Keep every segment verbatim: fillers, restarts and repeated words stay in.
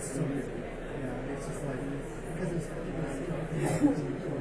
So, yeah, it's just like, because it's, it's, it's,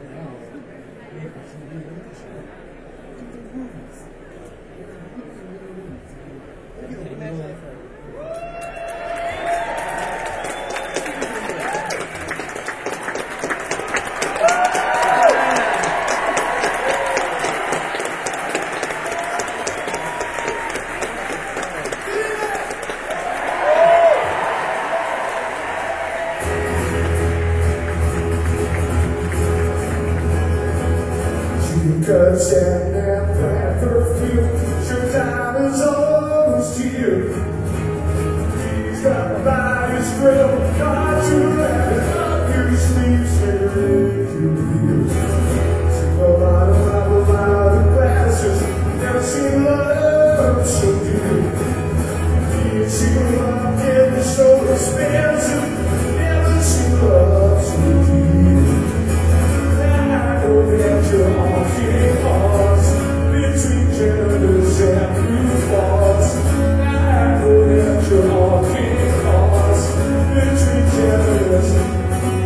Cause and that perfume, your time is almost here. He's got by his grill, got to let it up your sleeves and make you feel. Sing a lot of love about the glasses, never seen love so deep. You've seen love getting so expensive, never seen love so deep. And I know that you're all between generous and true false. I know that you're all chaos between generous and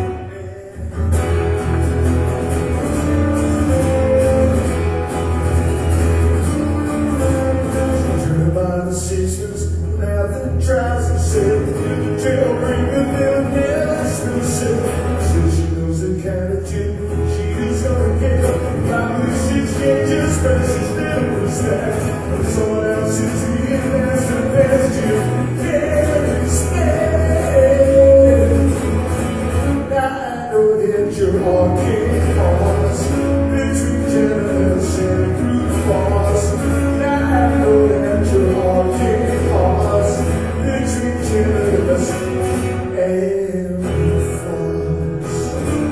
turn by the sisters, nothing tries to say. Jail bring a little nest and say, says she knows the kind of gin she's gonna get. Just precious little respect from someone else's dream. That's the best you can expect. Now I know that you're all chaos between generous and brute force. Now I know that you're all chaos between generous and brute force.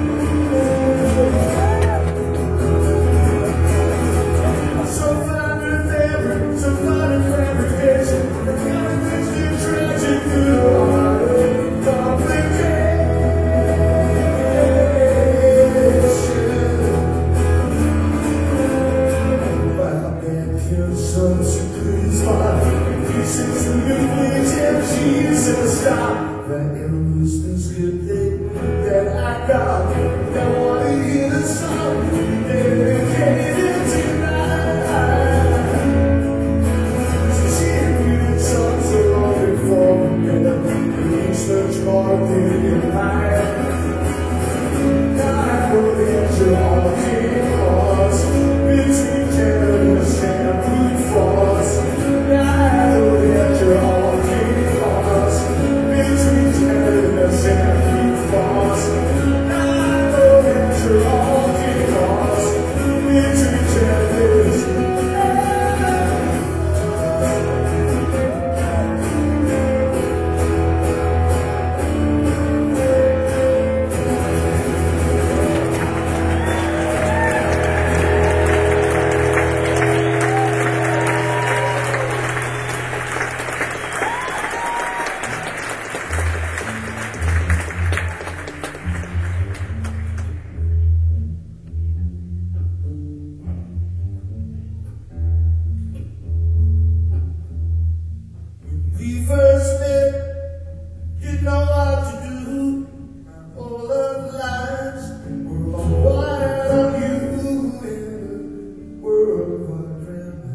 Jesus, stop that innocence good thing that I got. I want to hear the song dedicated tonight. So she repeated songs so long before me, each much more than you hide. Now I know that you're all chaos between generous and brute force. Now I know that you're all we first met, you know what to do. All of the lights were on what I love you in the world of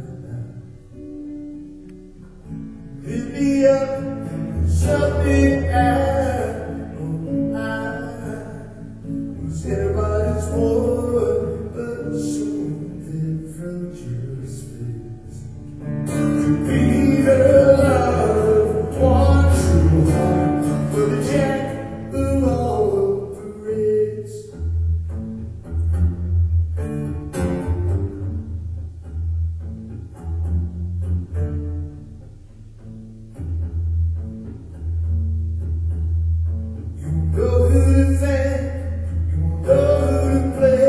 now. Pick me up, something I know I was everybody's boy, but something from your space. To be the love. Know who to thank, you know who to play.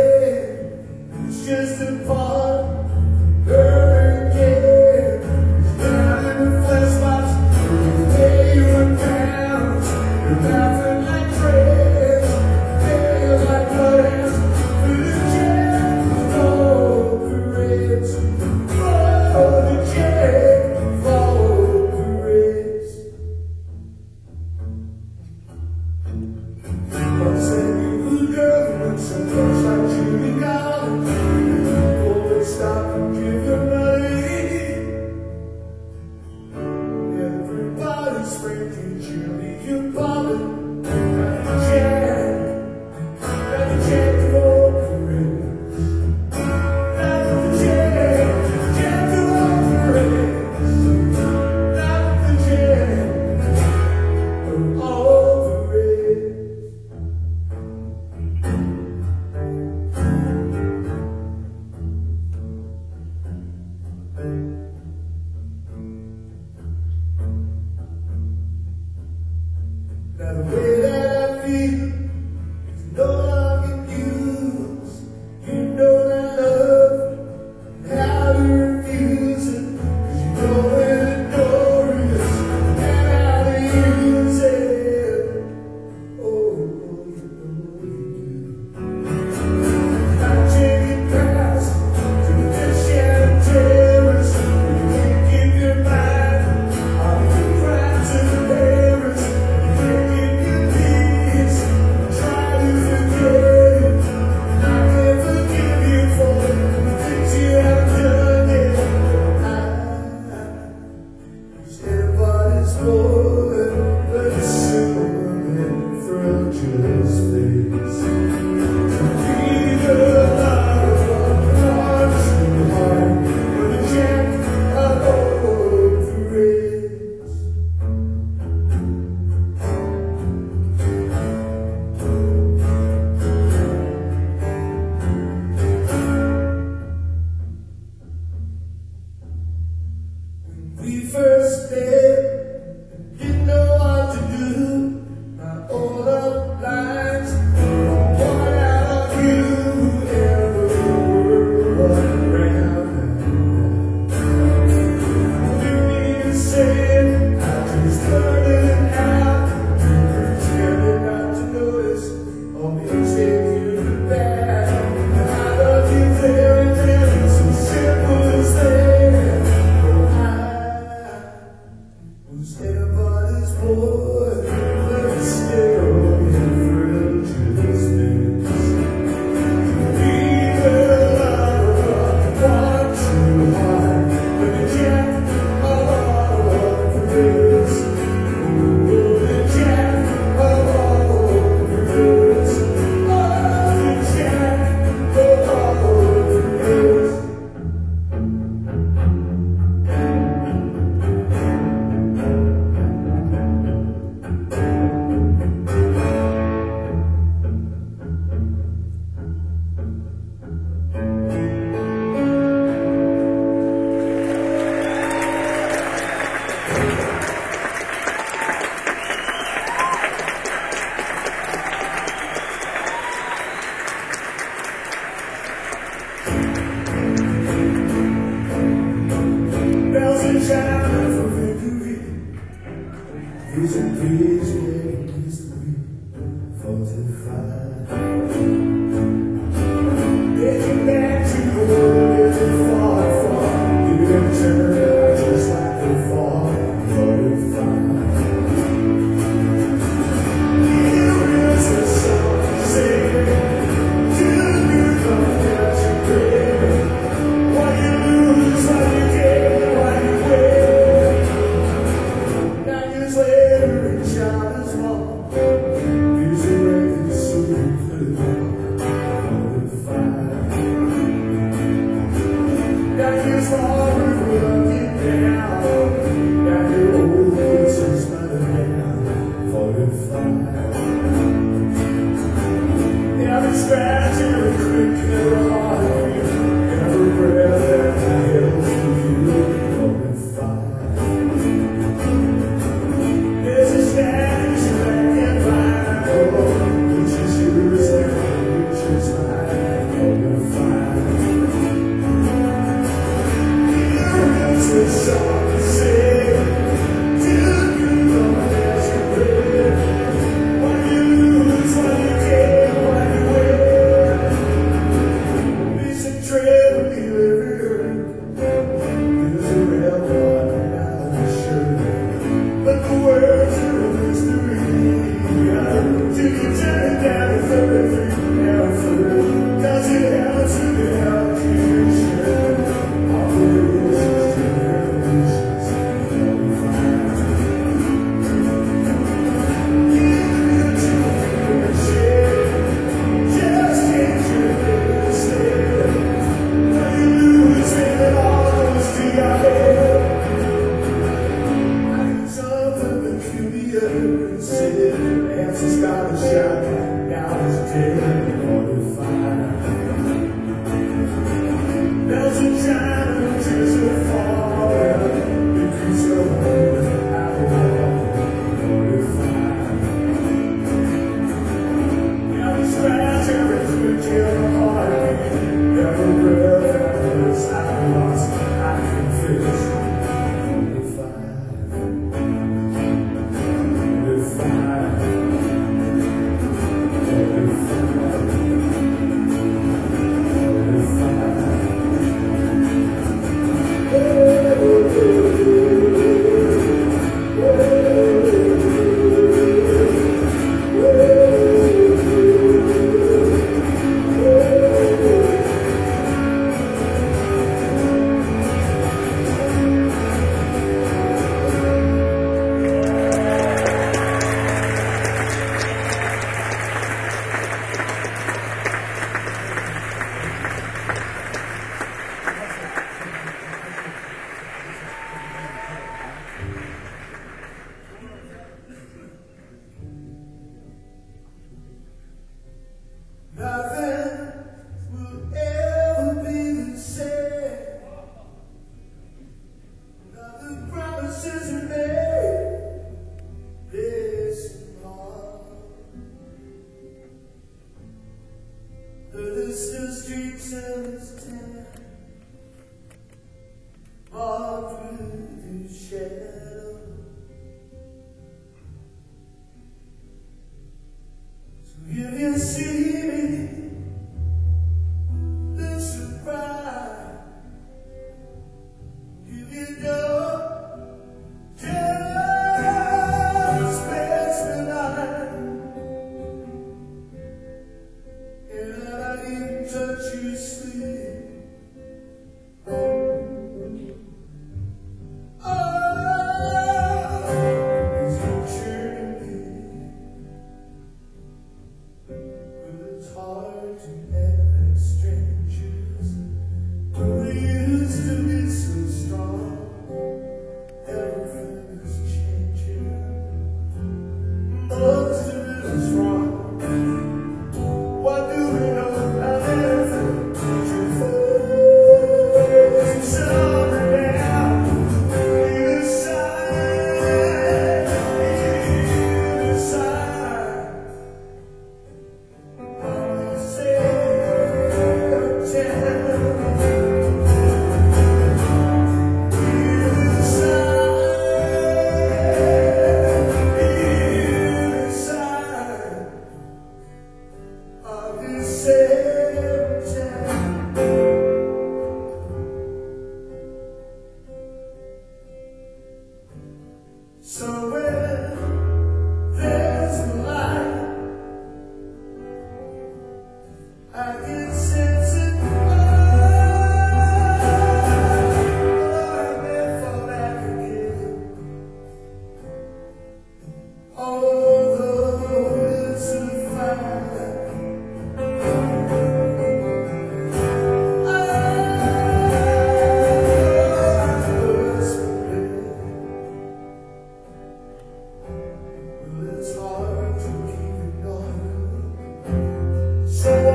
So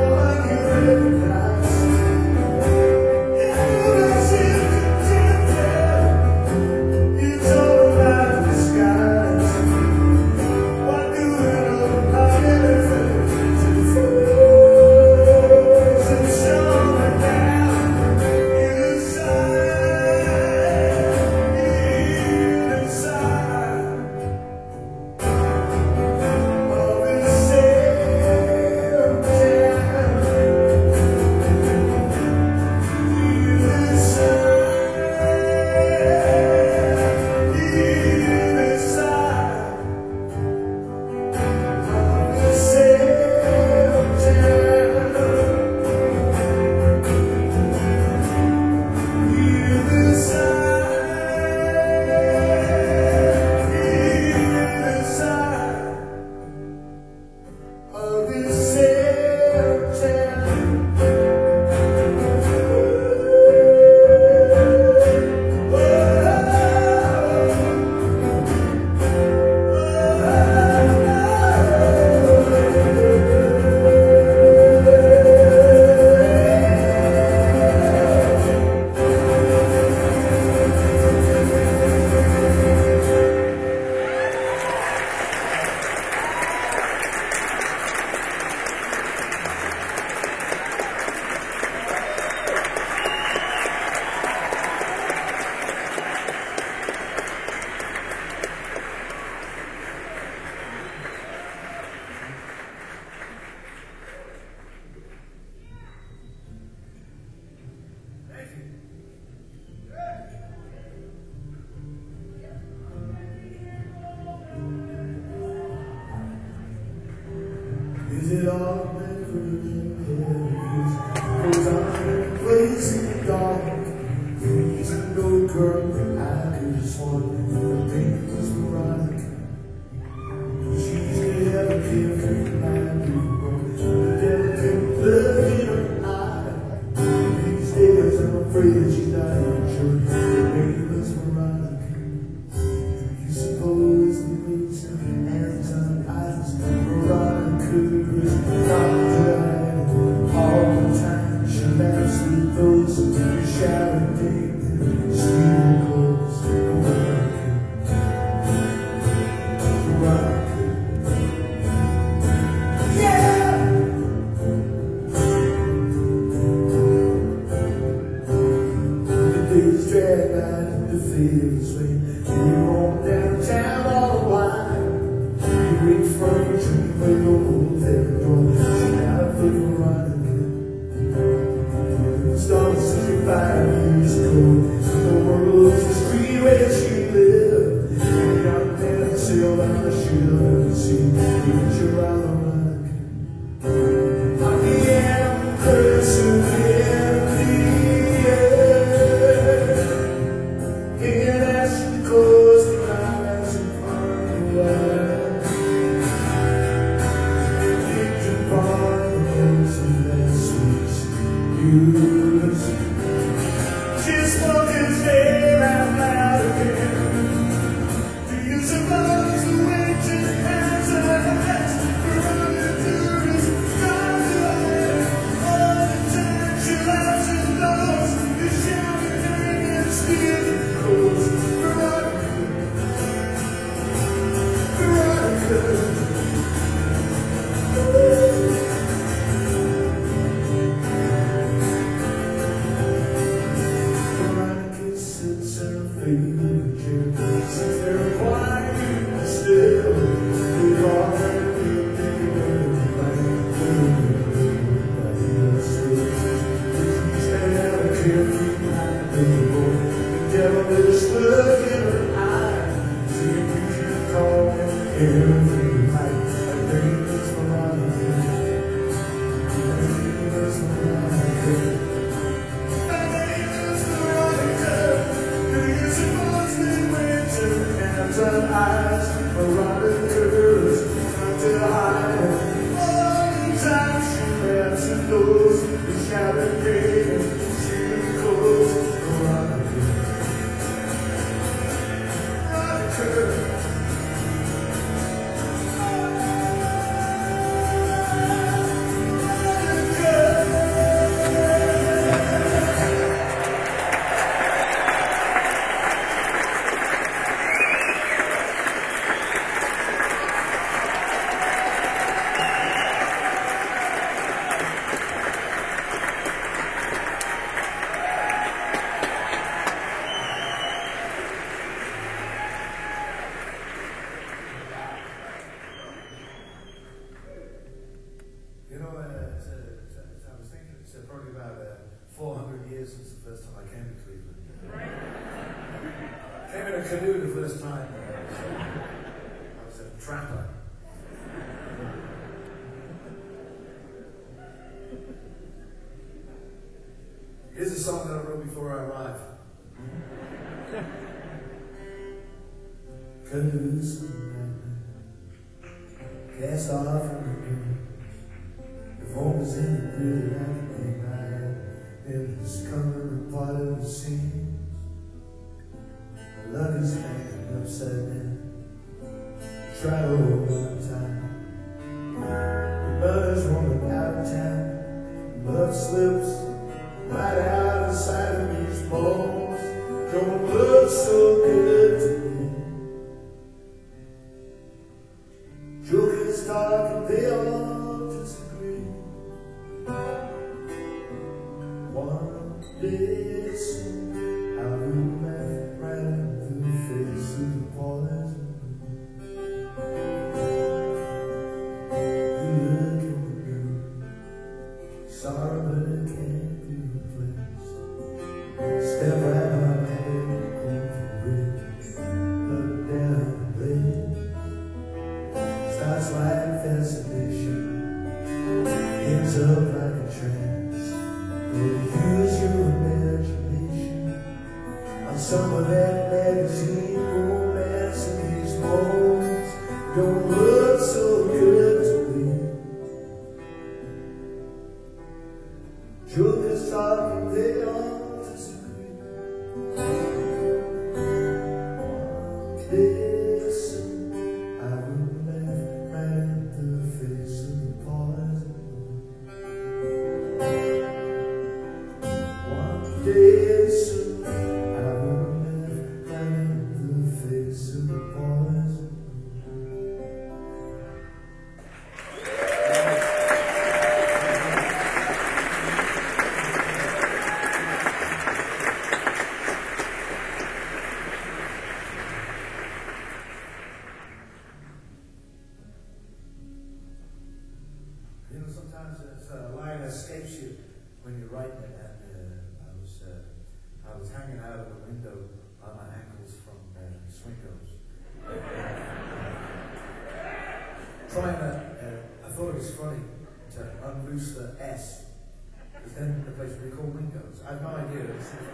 use. She spoke his name out loud again. Do you suppose the witches has her eyes? Veronica is trying to hide. All the time she laughs and blows. The shouting and steals and goes. Veronica, Veronica. Veronica sits in her favorite chair, sits there quiet and still. We call her the neighbor, like still. She's had a carefree night before. The devil is look in her eye. See if you can call him every night. Her name is Veronica. Her name is Veronica. Her name is Veronica. Do you suppose they went to hands and eyes? Veronica's trying to hide. All the time she laughs and goes. The shouting game, she was close. Veronica, Veronica. You know, uh, it's, uh, it's, uh, I was thinking it's uh, probably about uh, four hundred years since the first time I came to Cleveland. Came in a canoe the first time. Uh, I, was, uh, I was a trapper. Here's a song that I wrote before I arrived. Canoes cast off from the moon. The foam is in the really like a night. In this coloring part of the scene. My luck is hanging upside down. Try to hold on time. The mother's woman out of town. Love slips right out of sight of these bones. Don't look so good to me. Jokers talk and they all disagree. One day soon I will laugh right into the face of the poison. You look in the mirror, sorry but it can't be replaced. Step right on the corner for it, look down the blade. Starts like fascination, ends up like a trance. Use your imagination on some of that magazine romance in these moments. Don't look so good to me. Jokers talking, they all disagree. One day soon, I will laugh right into the face of the poison. One day soon, I will laugh right into the face of the poison. You know, sometimes it's, uh, a line escapes you when you're writing it, and uh, I was uh, I was hanging out of the window on my ankles from uh, Swinkos. Trying to, uh, I thought it was funny to unloose the S, because then the place would be called Windows. I have no idea. This is,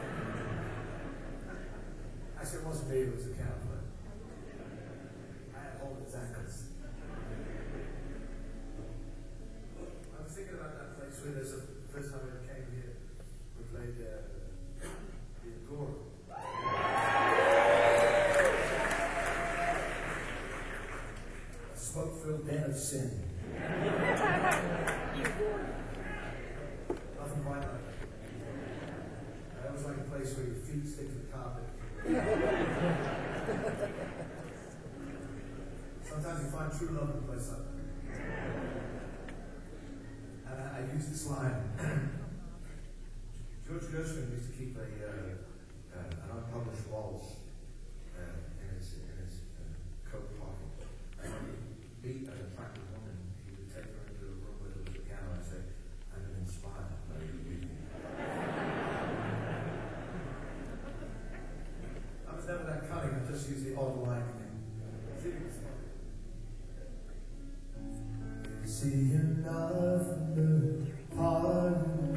actually, it wasn't me, it was the cat, but I had hold of his ankles. I was thinking about that place where there's a first time I ever came here, we played uh, the Agora. A smoke-filled den of sin. Nothing quite like it. That was like a place where your feet stick to the carpet. Sometimes you find true love in a place like that. And I, I use this line. George Gershwin used to keep a, uh, uh, an unpublished waltz uh, in his, in his uh, coat pocket. And when he meet an attractive woman, he would take her into a room where there was a piano and say, I'm inspired. I was never that cunning, I just used the odd line thing. See, see enough of the pardon.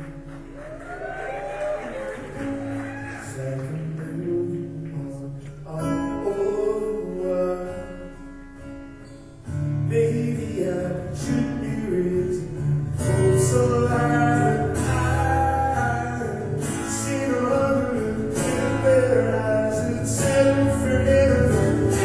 Second move on over. Maybe I should be written for so long. I've seen a hundred in their eyes and said forever.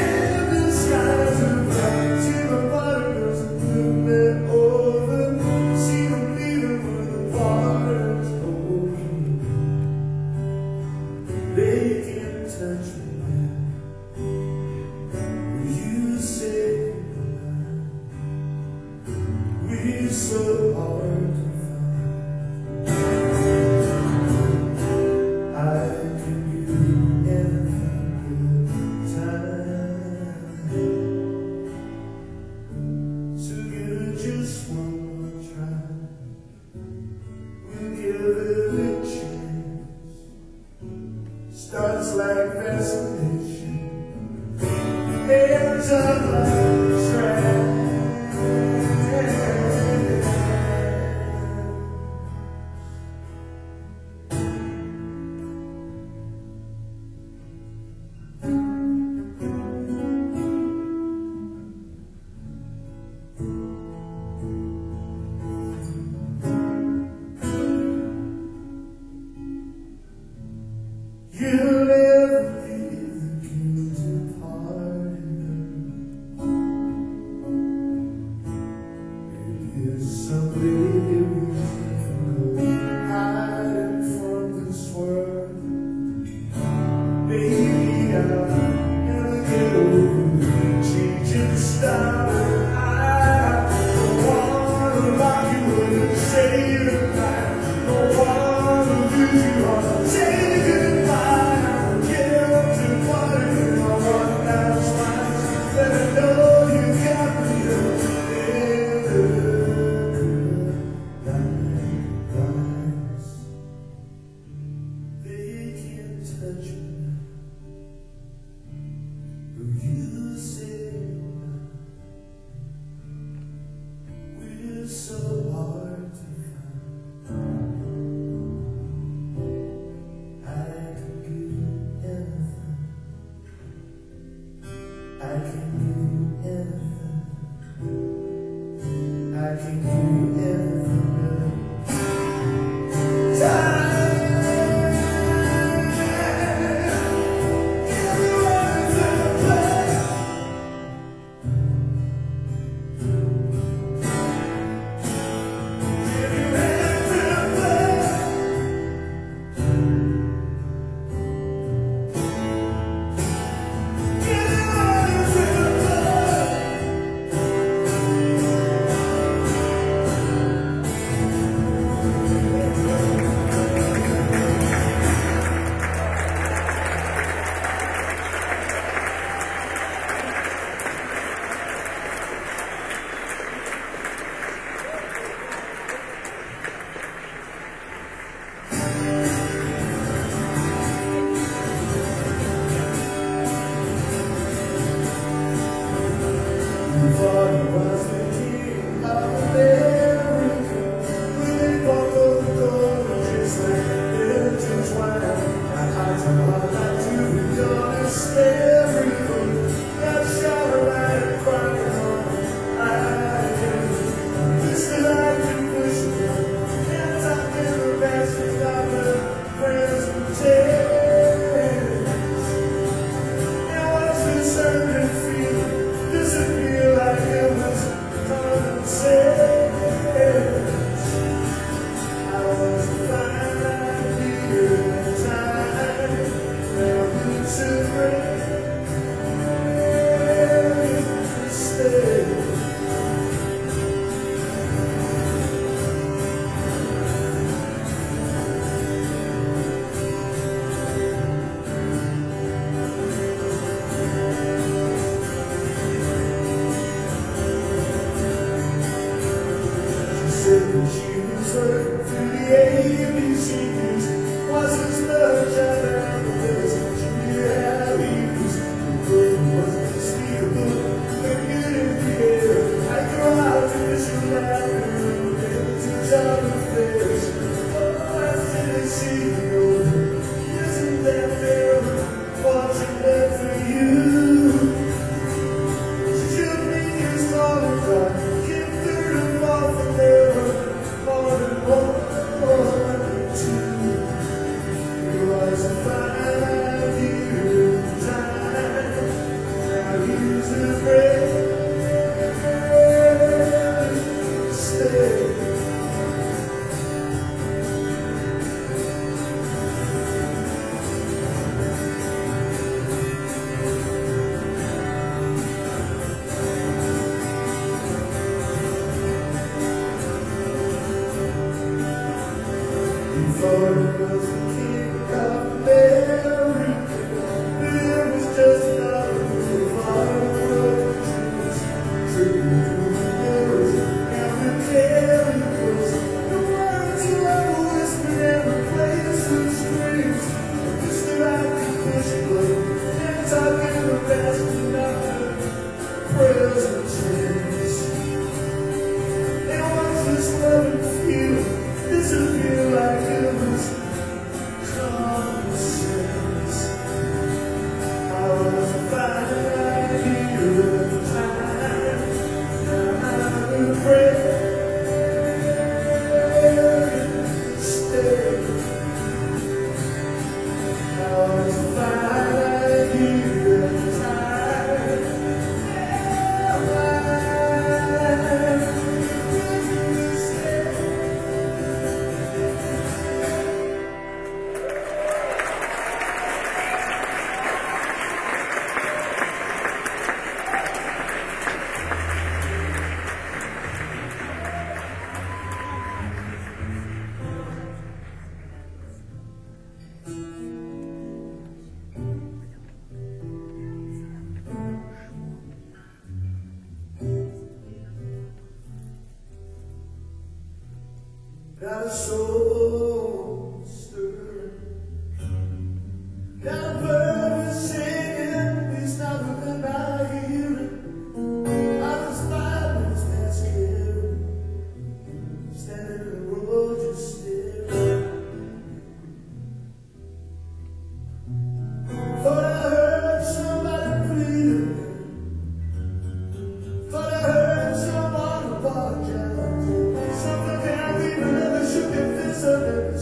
thought it was the King of America, but it was just another firework. Tribute to the heroes and the carriers, the words of love whispered and the place of screams. Wish that I could push play and talk in the past and not the present tense. And watch this love and feel disappear like it was common sense. I was a fine idea at the time. Now I'm regretting instead. I was a fine idea at the time. Now I'm regretting instead. Got a soul stirring, got a bird singing, it's not within my hearing. I was five minutes past eleven, standing in the road just staring. Thought I heard somebody pleading, thought I heard someone apologize. Something can't be done, shook and fist up and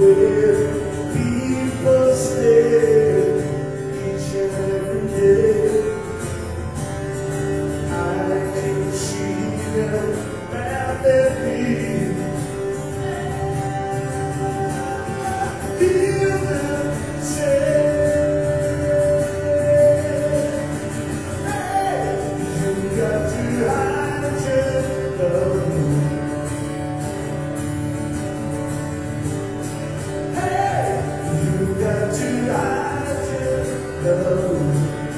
where people stay each and every day. I can see them rapidly. Feel them say, hey, you got to hide your love. Hey, you got to hide your love.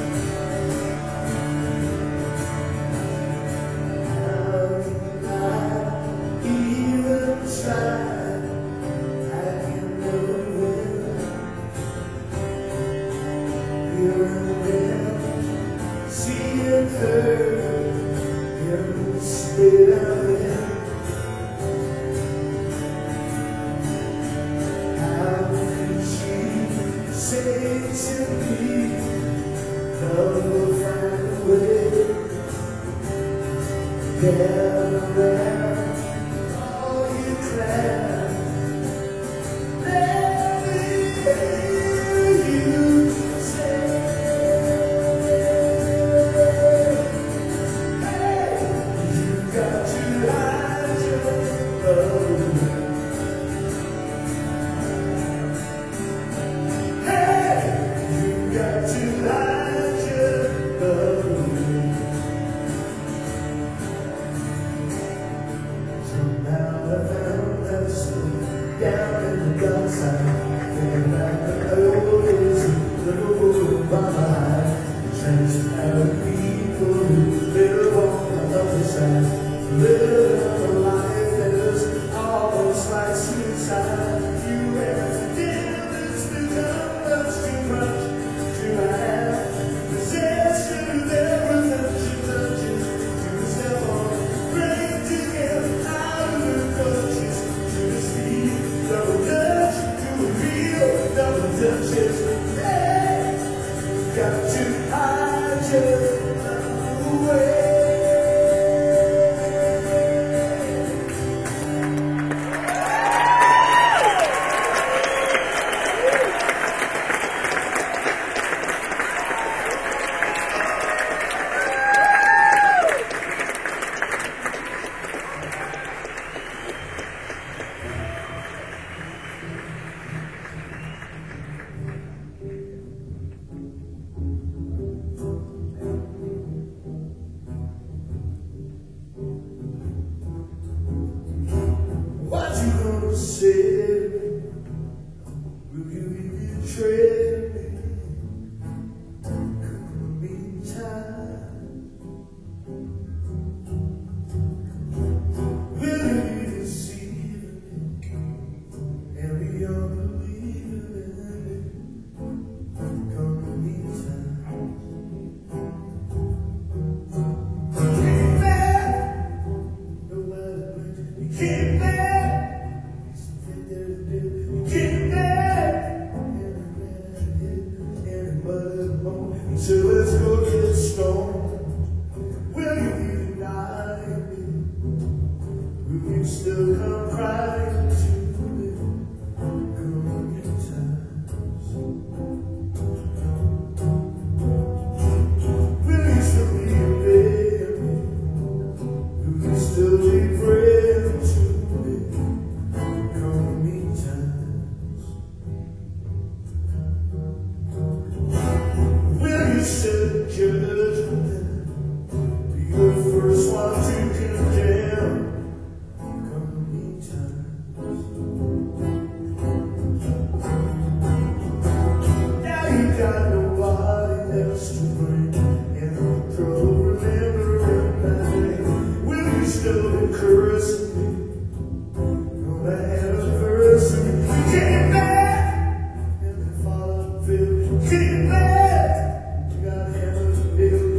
So let's go get stoned. Will you deny me? Will you still come crying to me? Coming times. Will you still be a baby? Will you still be praying to me? Coming times. Will you set judgment? Be the first one to condemn. Coming times. Now you got nobody else to bring, and I'm through remembering my name. Will you still be cursing me on the anniversary? Came back, and then followed Phil. Came back. Got hammered,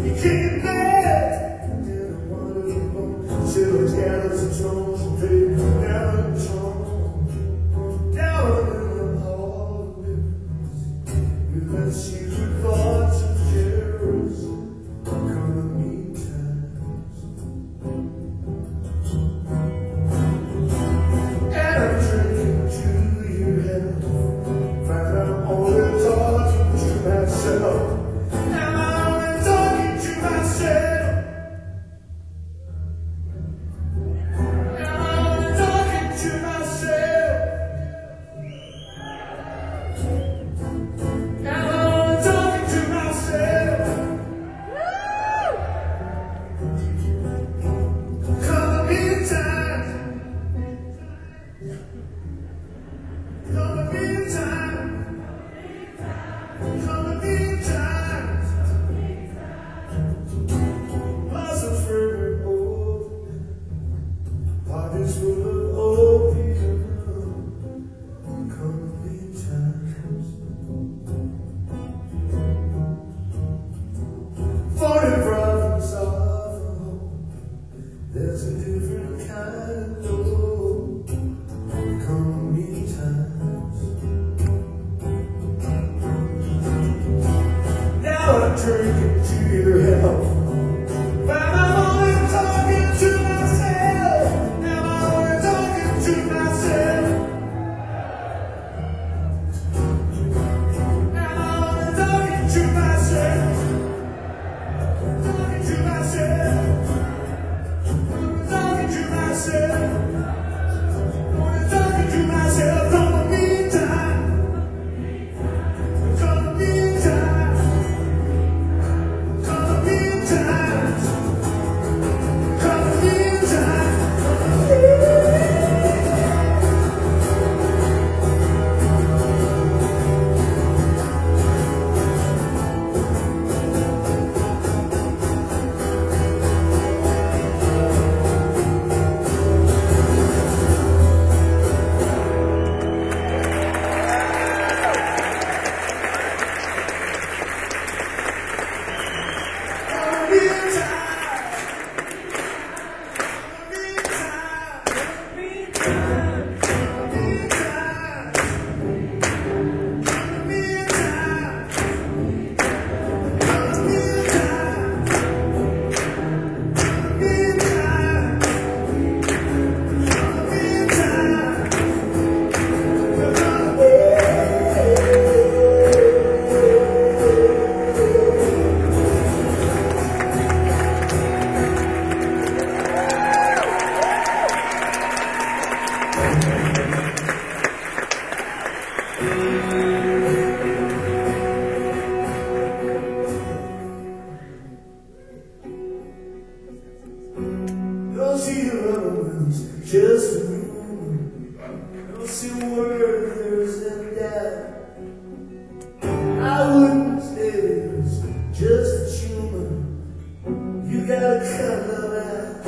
I wouldn't say it's just a tumor. You gotta cut love out.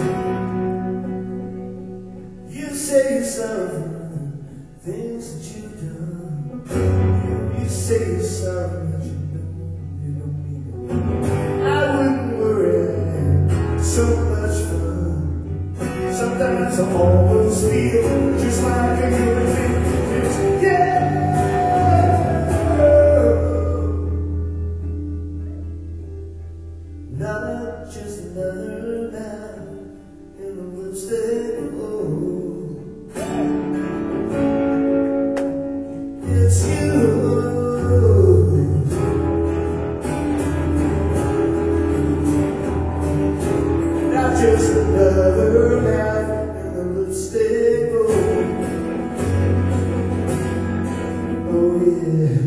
You say you're sorry for the things that you've done. You say you're sorry, but you don't, you don't mean it. I wouldn't worry, I had so much fun. Sometimes I almost feel just like a human being. Yeah. Not just another night in the lipstick. Oh, it's you. Not just another night in the lipstick. Oh, oh yeah.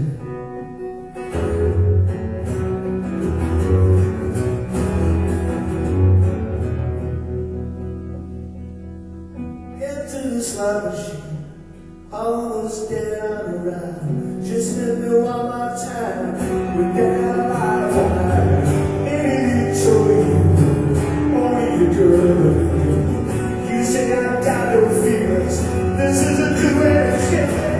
Get to the slot machine, almost down the ride. Just let me one more time. We're down my fire. Anything for you, only your girl. You say I've got no feelings. This is a good way to get there.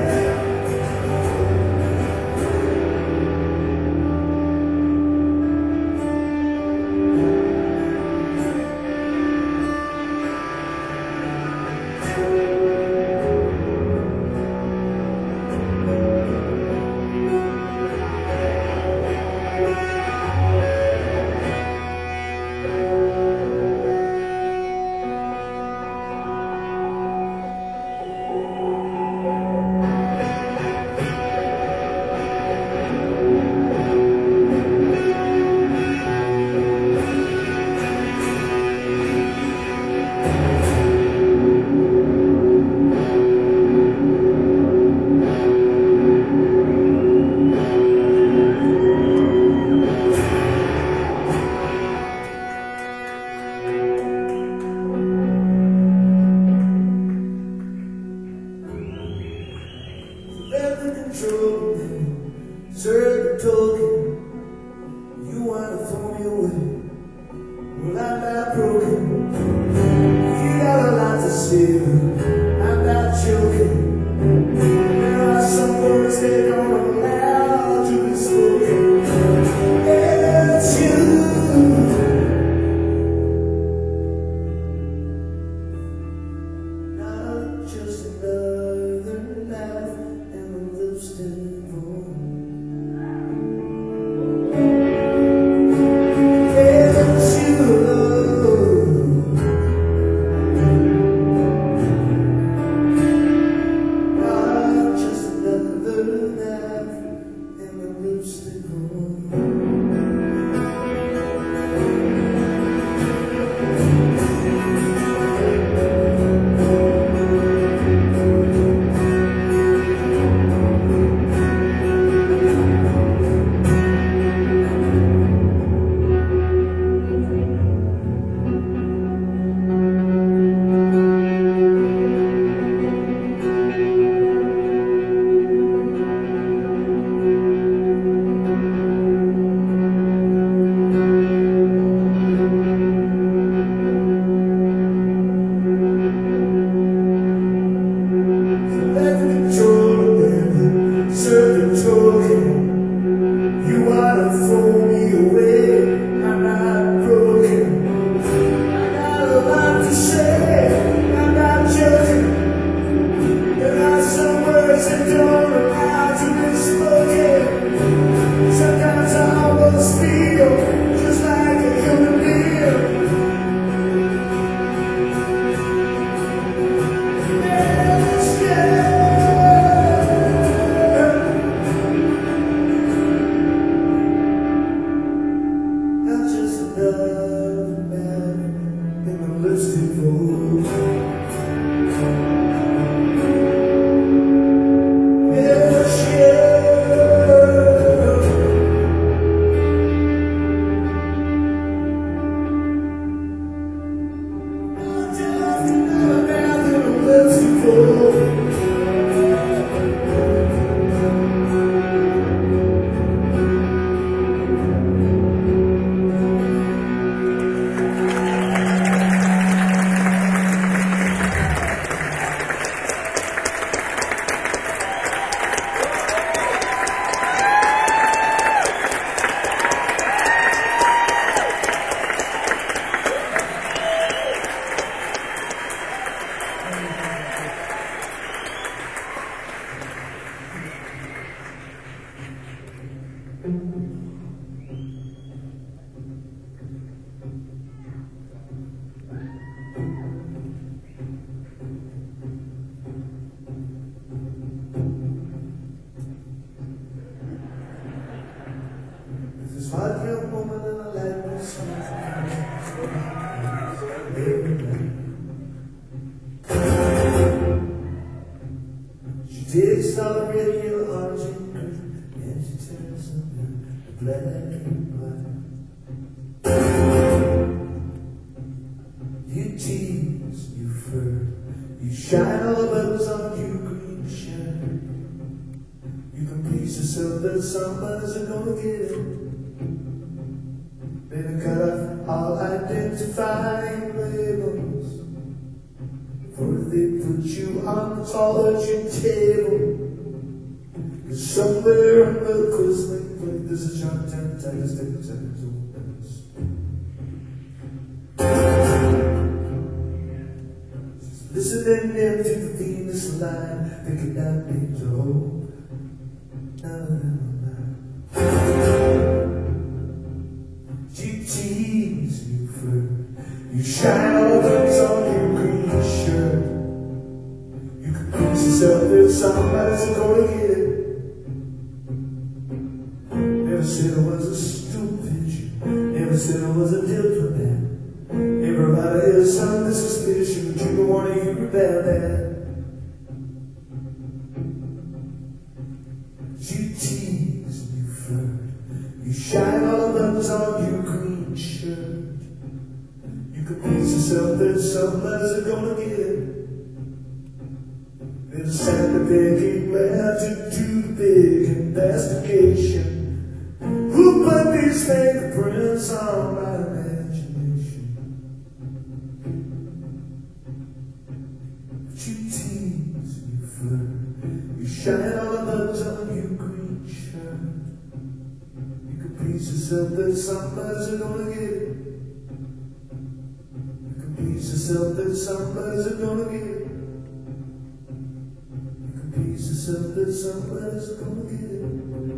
Let the control me, serve the token. You wanna throw me away, well I'm not broken. You got a lot to say, I'm not joking. There are some words that don't allow to be spoken. It's you. Not just another night in the lipstick room. It's you. Not just another night in the lipstick room. This hot young woman and I like this song. She takes all the red, yellow, orange, and green, and she turns them to black and white. You tease, you flirt, you shine all the buttons on you green shirt. You can please yourself that somebody's gonna get it. Better cut off all identifying labels, for if they put you on the college table, cause somewhere in the quisling plate there's a John ten Titus Dickens old dance. Listening in to the Venus line, thinking that means a hope. Now you tease, you flirt, you shine all the on your green shirt. You can please yourself if somebody's gonna get it. Never said I was a stupid Jew, never said I was a diplomat. Everybody is under suspicion, but you don't want to hear about that. You tease, you flirt, you shine all the buttons on your green shirt. You can please yourself that somebody's gonna get it. Then send the begging man to do the big investigation. Who put these fingerprints on my imagination? But you tease, you flirt, you shine all the buttons on your green shirt. Please yourself that somebody's gonna get it. You can please yourself that somebody's gonna get it. You can please yourself that somebody's gonna get it.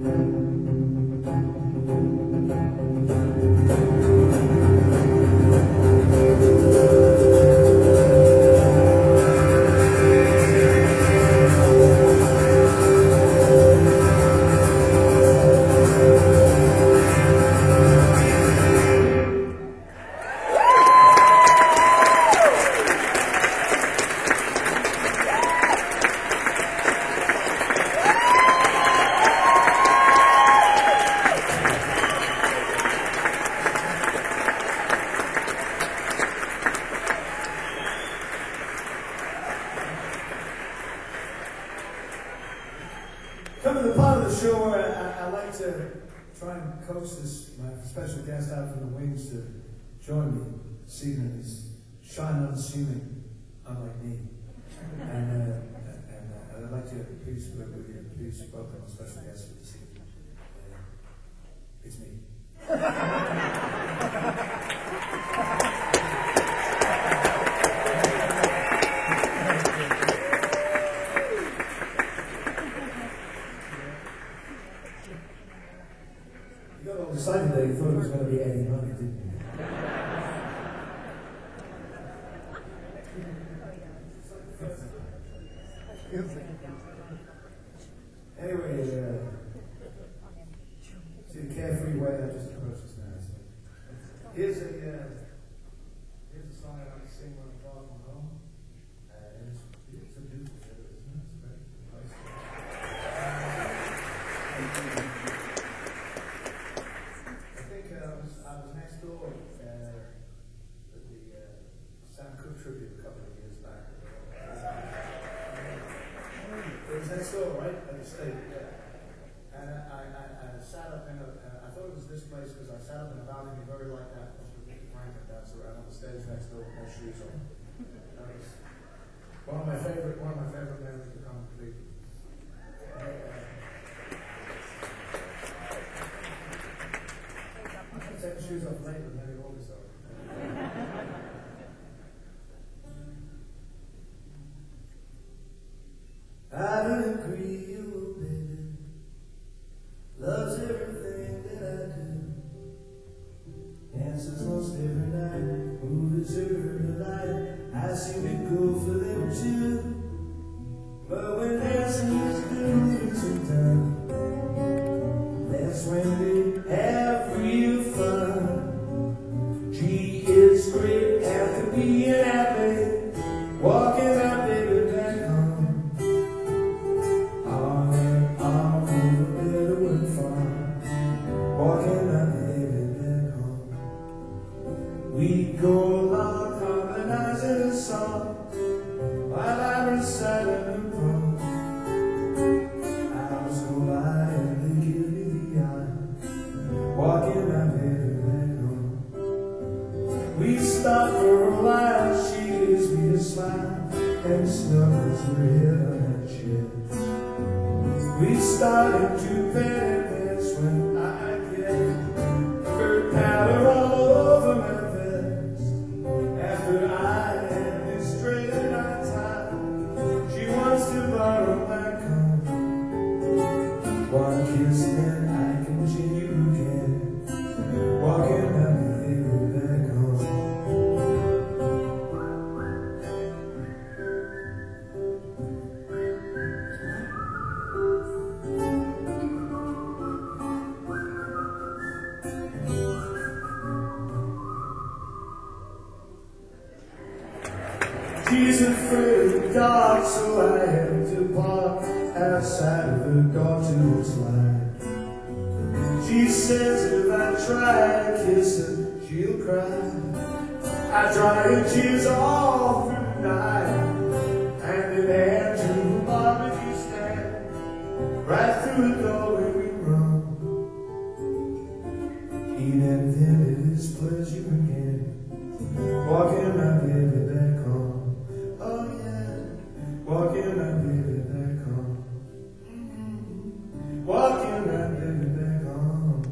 Coming to the part of the show where I, I, I like to try and coax this, my special guest out from the wings to join me this evening. He's shy and unassuming, unlike me. And, uh, and, uh, and I'd like to please, with you, please welcome our special guest for this evening. Uh, it's me. You got all excited there, you thought it was going to be Eddie Money, didn't you? Anyway, uh, see the carefree way I just approached this now. So. Here's a uh, here's a song I like to sing when I'm far from home. Uh, and it's, it's a beautiful show, isn't it? It's a very nice I think uh, I was I was next door uh, at the uh, Sam Cooke tribute a couple of years back. It was next door, right? At the state, yeah. And I, I, I sat up in a, uh, I thought it was this place because I sat up in a balcony very like that, with Ricky Franklin dancer around on the stage next door with no shoes on. That was one of my favorite, one of my favorite memories of coming to be. Uh, I should take the shoes off later, maybe August though. I don't agree, you baby. Loves everything snuggles were hid on her chest. We started to vanish when I get her powder all over my vest. After I had been straight out time, she wants to borrow my comb. One kiss and I continue again, walking out the hill back home. She's afraid of the dark, so I had to park outside of her daughter's line. She says if I try to kiss her, she'll cry. I dry her tears all through the night, hand in hand to the barbecue stand, right through the doorway we run. He'd invented his pleasure again, walking my baby back home. Oh yeah, walking my baby back home. Mm-hmm. Walking my baby back home.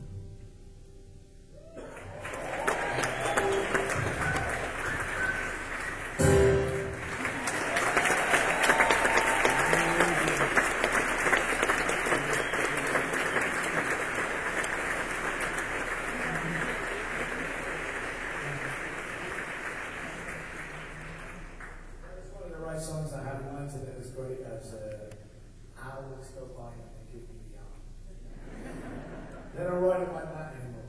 Songs I have in mind today as great as uh, Hours Go By and Give Me the Arm. They don't write it like that anymore.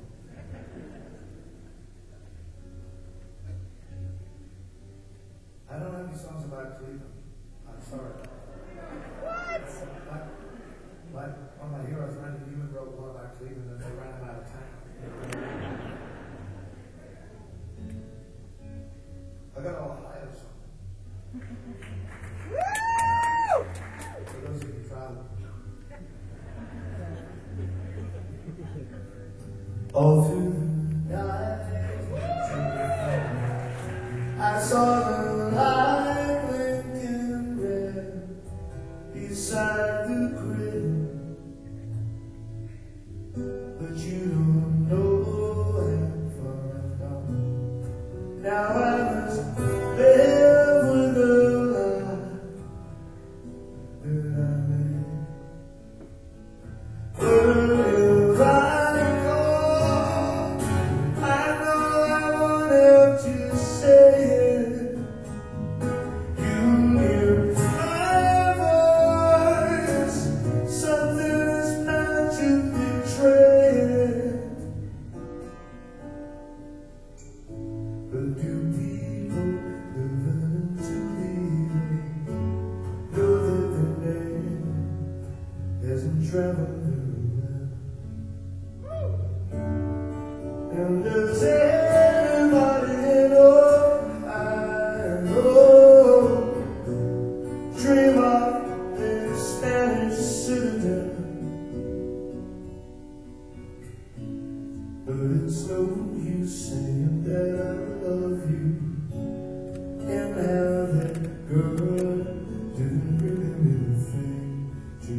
I don't have any songs about Cleveland. I'm sorry. What? Like, like one of my heroes, Randy Newman, wrote one about Cleveland and they ran him out of town. I got all Ohio songs. For those of you traveling. All through the night, I saw the light blinking red beside the grid. But you don't know how far I've gone. Now I must live with the lie that I made. But if I go, I know I won't have to say it. You hear my voice, something is meant to betray it. But do people living to believe know that the name hasn't traveled around? And does anybody know I know dream of the Spanish citadel? But it's no use saying that I love you and how that girl didn't really mean a thing to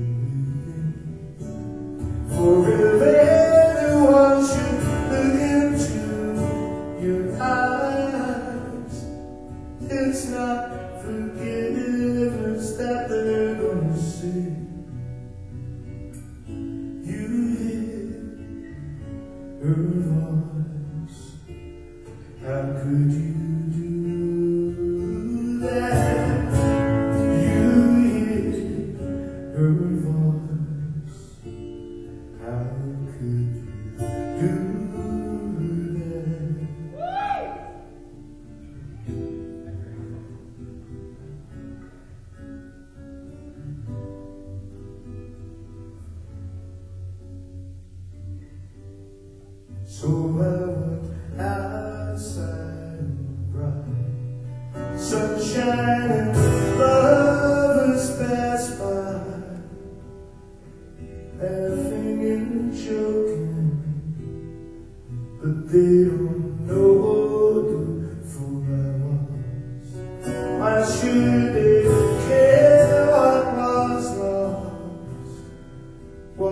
me. For if anyone should look into your eyes, it's not forgiveness that they're gonna see. You hear her voice. How could you do that? You hear her voice. How could you do that? So I went outside and bright, sunshine and lovers pass by, laughing and joking, but they don't know the fool I was. Why should they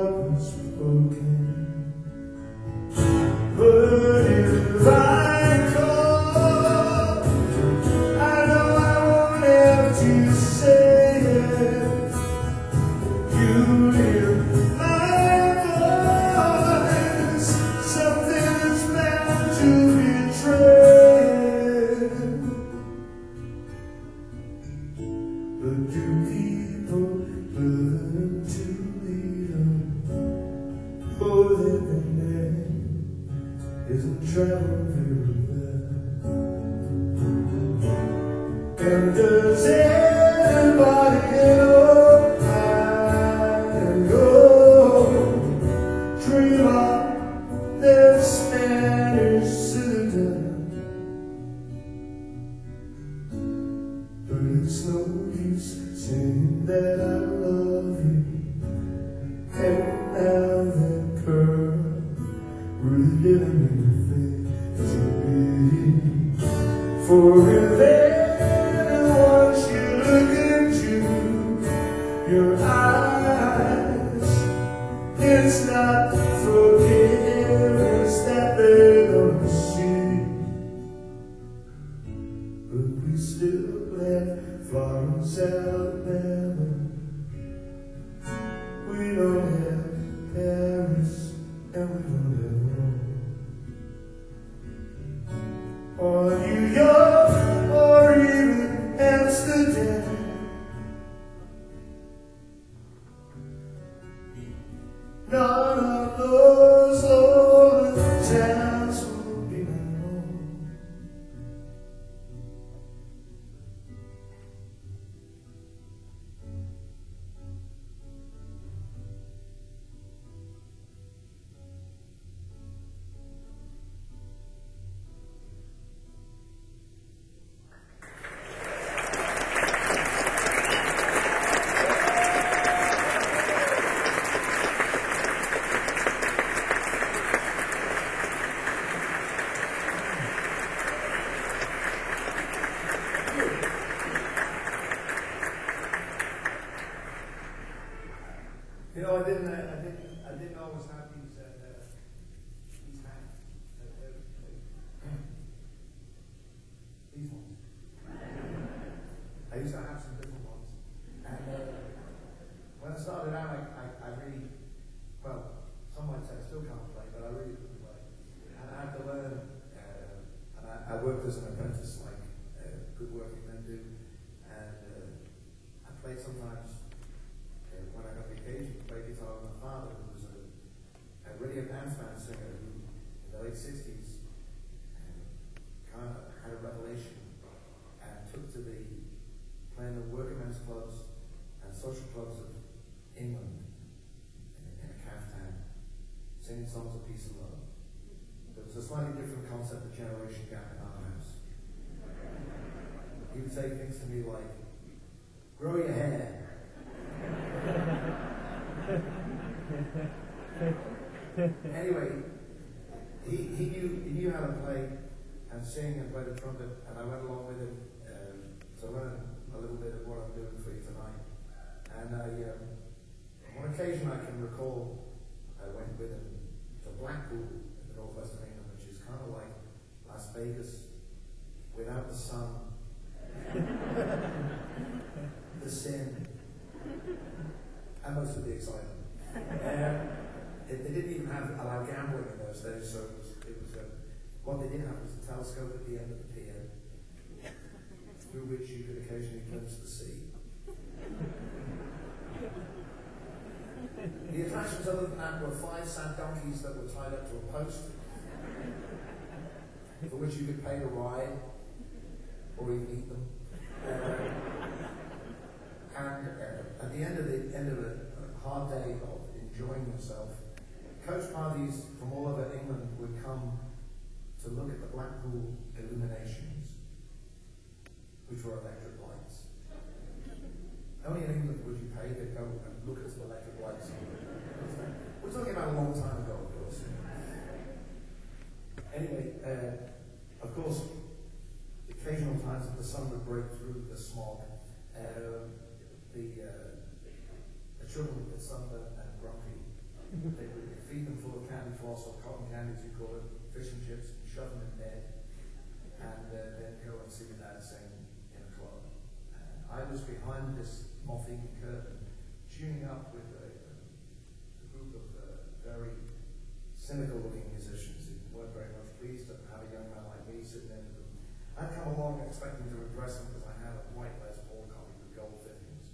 what was broken. But if I call, I know I won't have to say it. You hear my voice, something that's meant to betray it. But do people learn to lead them? Oh, living there isn't travel very well. And does anybody know I go dream of their Spanish citadel? But it's no use saying that I love you. And now that girl, we're living in fantasy. For if anyone should look into your eyes, it's not forgiveness that they don't see. But we still have Florence, Alabama. We don't have Paris, and we don't have Rome, or New York, or even Amsterdam. None of those old towns will be my home. You know, I didn't, I, I didn't, I didn't always have these, uh, uh, these hats. Uh, uh, uh, these ones. I used to have some different ones. And uh, when I started out, I, I, I really, well, some might say I still can't play, but I really couldn't play. And I had to learn, uh, and I, I worked as an apprentice, like uh, good working men do. And uh, I played sometimes. When I got the occasion to play guitar with my father, who was a, a radio dance band singer who, in the late sixties, um, kind of had a revelation and took to the playing the working men's clubs and social clubs of England in, in a caftan, singing songs of peace and love. There was a slightly different concept of generation gap in our house. He would say things to me like, "Grow your hair." Anyway, he, he knew he knew how to play and sing and play the trumpet, and I went along with him um, to learn a little bit of what I'm doing for you tonight. And I, um, on occasion I can recall I went with him to Blackpool in the northwest of England, which is kind of like Las Vegas without the sun, the sin, and most of the excitement. Um, it, they didn't even have allow gambling in those days, so it was, it was uh, what they did have was a telescope at the end of the pier, through which you could occasionally glimpse the sea. The attractions other than that were five sad donkeys that were tied up to a post, for which you could pay to ride, or even eat them. Uh, and uh, at the end of the end of a hard day of enjoying yourself, coach parties from all over England would come to look at the Blackpool illuminations, which were electric lights. Only in England would you pay to go and look at some electric lights. We're talking about a long time ago, of course. Anyway, uh, of course, occasional times that the sun would break through the smog, uh, the, uh, the children would get sunburned and grumpy They would feed them full of candy floss or cotton candy, as you call it, fish and chips, and shove them in bed, and uh, then go and see that sing in a club. And I was behind this moth-eaten curtain, tuning up with a, a group of uh, very cynical-looking musicians who weren't very much pleased to have a young man like me sitting there with them. I'd come along expecting to impress them because I had a white Les Paul copy with gold fittings.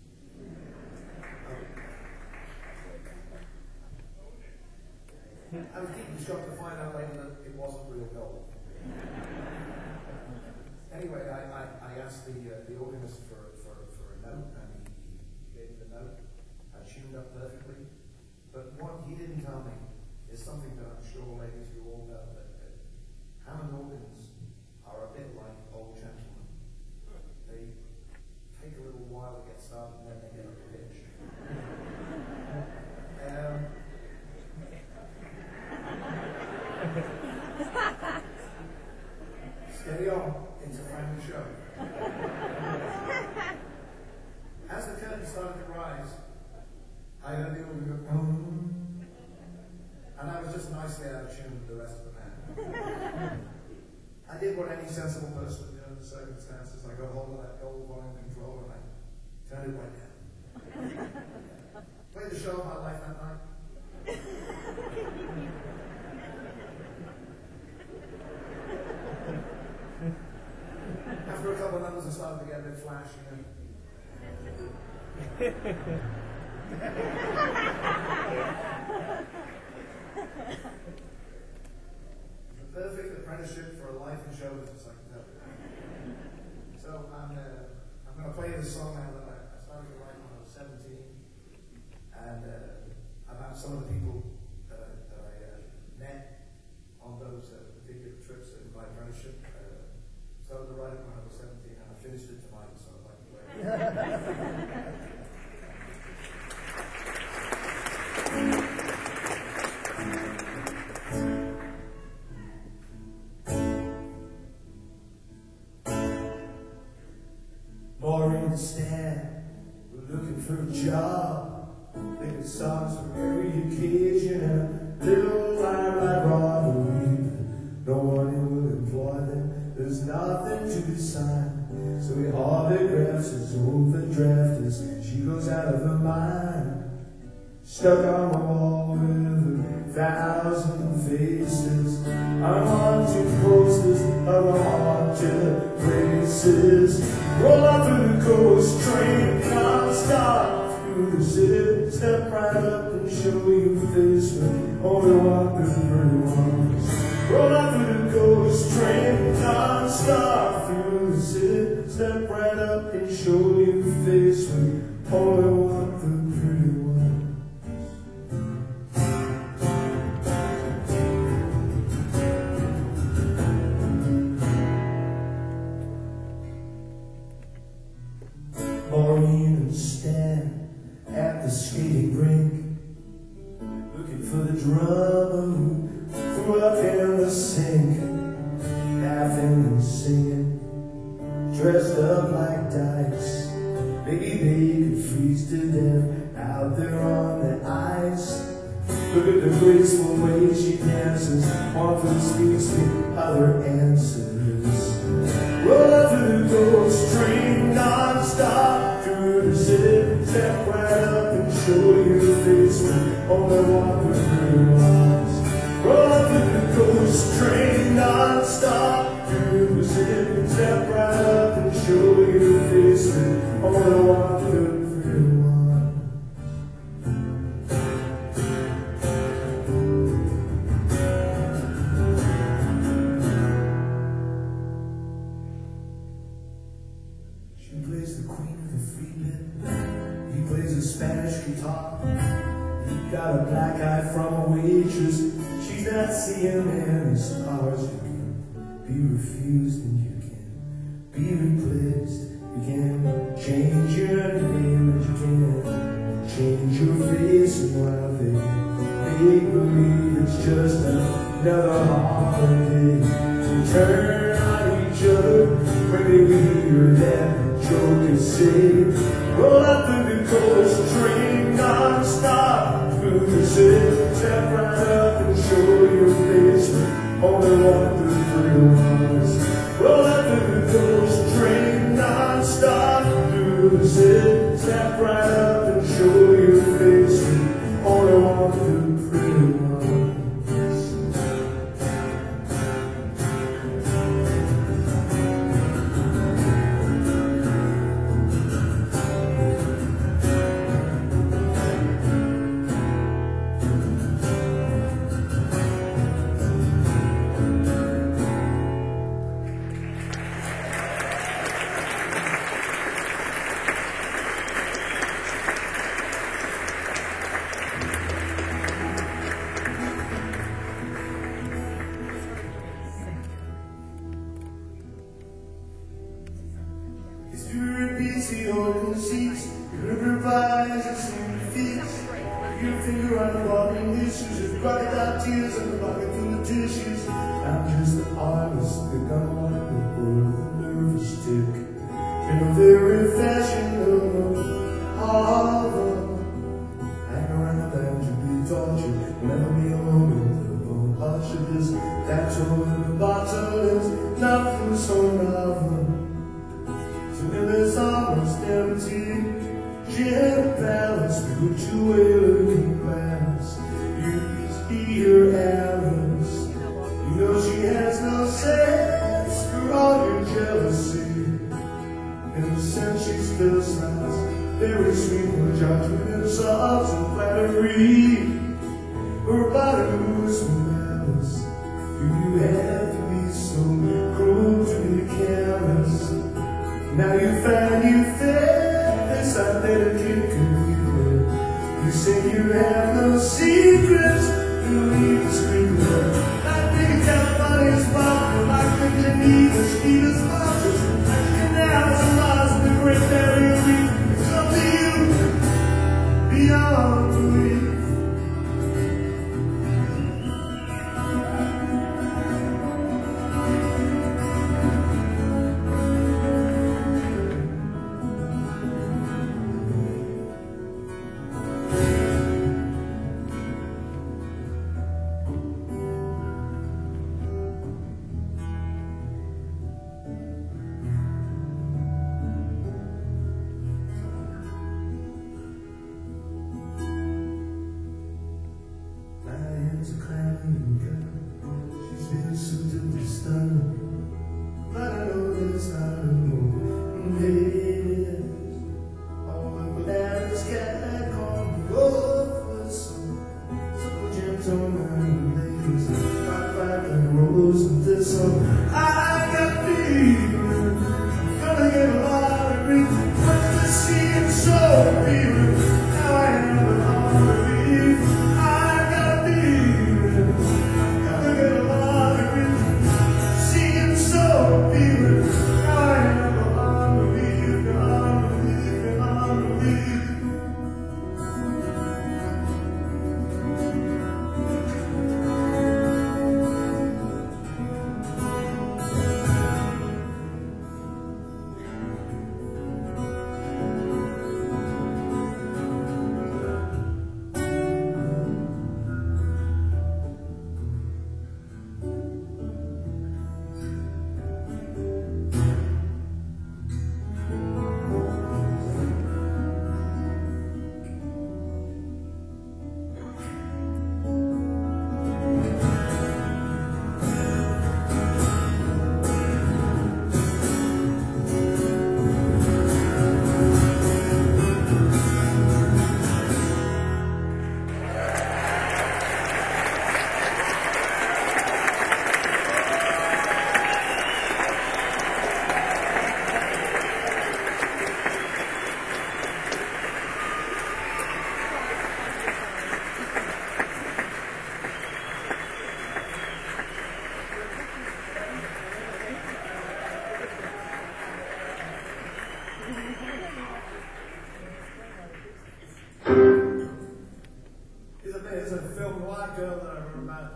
I was deeply shocked to find out later that it wasn't real gold. Anyway, I, I, I asked the uh, the organist for, for, for a note, and he, he gave me the note. I tuned up perfectly. But what he didn't tell me is something that I'm sure, ladies, you all know, that, that Hammond organs are a bit like old gentlemen. They take a little while to get started, and then they get a pitch. Um, Steady on, it's a family show. As the curtain started to rise, I heard the organ go, boom, and I was just nicely out of tune with the rest of the band. I did what any sensible person would do in the circumstances. I got hold of that gold volume control and I turned it right down. Played the show of my life that night. After a couple of numbers, I started to get a bit flashy. And it's a perfect apprenticeship for a life in show business, I can tell you. So I'm, uh, I'm going to play this song now that I, I started to write when I was seventeen, and uh, about some of the people that I, that I uh, met on those uh, particular trips in my apprenticeship. Uh, started to write it when I was seventeen, and I finished it tonight, so I'd like to play it. Maureen and Stan were looking for a job, thinking songs for every occasion, and a little line like Rodney. No one will employ them, there's nothing to sign. So he autographs his overdraft as she goes out of her mind. Stuck on the wall with a thousand faces, unhaunted posters of haunted places. Roll out through the coast train, non-stop through the city. Step right up and show your face with only one the pretty ones. Roll out through the coast train, non-stop through the city. Step right up and show your face with only one the pretty ones. Maureen and Stan at the skating rink, looking for the drummer who threw up in the sink, laughing and singing, dressed up like dice. Maybe they could freeze to death out there on the ice. Look at the graceful way she dances, one foot speaks the other answers. Roll up to the ghost train, non-stop through the city. Step right up and show your face with only one the pretty ones. Roll up to the ghost train, non-stop through the city. Step right up and show your face with only one the pretty ones. Spanish guitar. He got a black eye from a waitress. She's not seeing any stars. You can be refused and you can be replaced. You can change your name and you can change your face. And while they make believe it's just another holiday, we turn on each other when they hear that joke is safe. Roll up through the coast train, non-stop through the city, step right up and show your face. Only walk the three ones. Well, after the ghost train non-stop through the city, step right up and show your face. Only walk the three ones. If you repeat the old conceits, you improvise and sing feats. You finger on the walking issues, if crocodile tears and the bucket full of tissues. I'm just an artist, think I'm wonderful with a nervous tick. In a very fashion of a harbor. Hang around and you be tortured, never be alone with the bone. Hush of this, that's all in the bottle is nothing so novel. It's almost empty. She had a balance, put you away in glass. You see her errors. You know she has no sense for all your jealousy. In a sense, she still sounds very sweet with judgment, insults, and flattery. Her body moves from malice. Do you have to be so cruel to be careless? Now you find you fail this identity completely. You say you have no secrets, you leave the screen door. I think California's popular, like the Geneva, Steve's Marches, like the canals and laws, the great barrier reef. It's up to you, beyond belief. She's a crying girl. She's been suitably stunning, but I know there's not a moment. Maybe it is. All the glad sky can't go for some. So gentlemen, ladies, fight, fight, and rose and thistle. I got feeling, gonna get a lot of grief. But to see it so real, now I have a lot of grief. I got feeling. There's a film White Girl that I remember.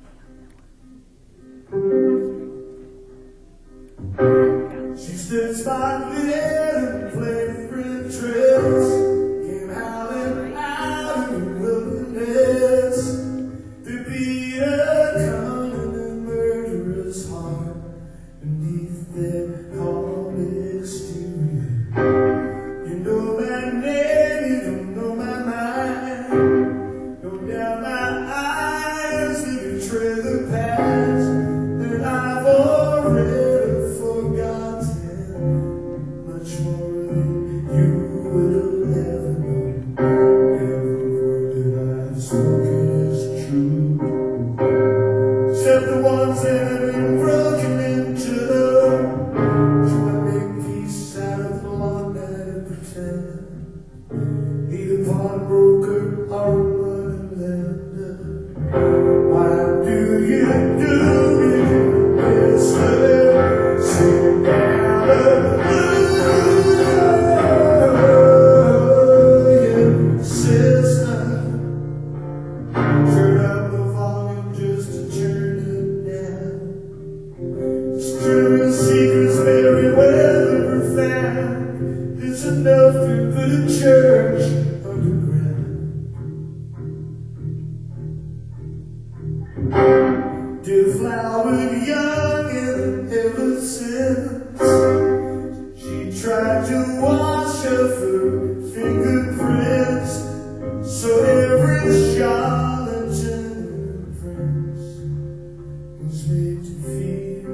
She stood spotlit and played free tricks, came howling out in the wilderness. true. Except the ones that have been broken into love, trying to make peace out of the one that pretend. Neither pawnbroker or money lender. Why do you do it, mister? Sing hallelujah, sister. Turn up the volume just to turn it down. Stirring secrets very well found. It's enough to put a church underground. Dear flowered young and ever since, she tried to wash off her fingerprints, so every charlatan prince was made to feel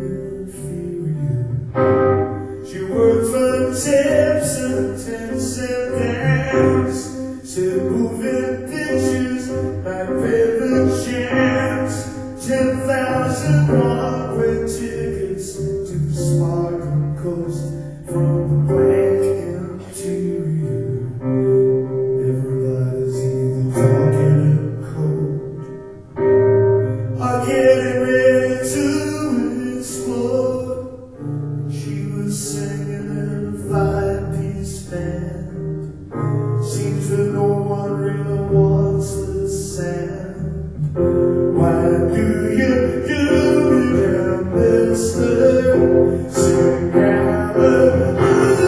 inferior. She worked for tips and ten cent dance, said moving pictures like paper chance. Ten thousand one-way tickets to the Spartan coast from the blank interior. Everybody's either talking in code or getting ready to explode. She was singing in a five-piece band. Seems that no one really wants the sound. Why do you do it, mister? Sing hallelujah,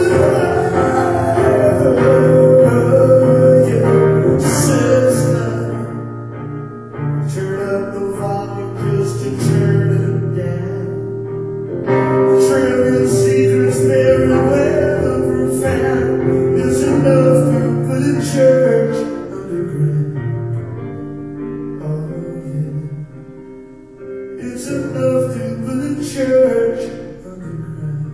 sister. Turn up the volume just to turn it down. Trillion secrets very well profound. It's enough to put a church underground. It's enough to put a church underground.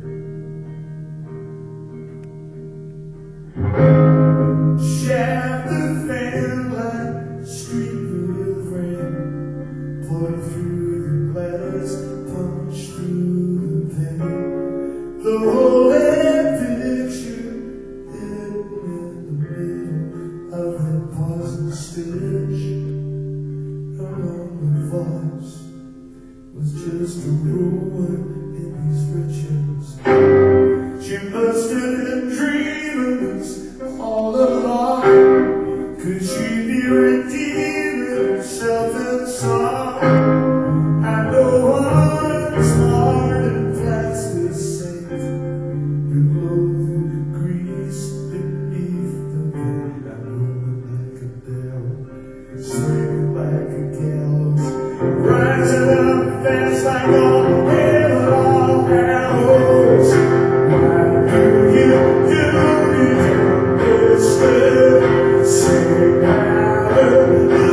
Shaft the fan like street with rain, poured through the glass, punched through the pain. The whole picture hidden in the middle of that pause and stitch. Her lonely voice was just a ruin in these riches. She must have been dreaming this all along. Could she be redeeming herself in song? I know one's hard and fast the saint who glow through the grease beneath the veil. I'm rolling like a bell, swinging like a gallows, rising up fast like all hell, all arrows. Why do you do it, mister? Sing hallelujah,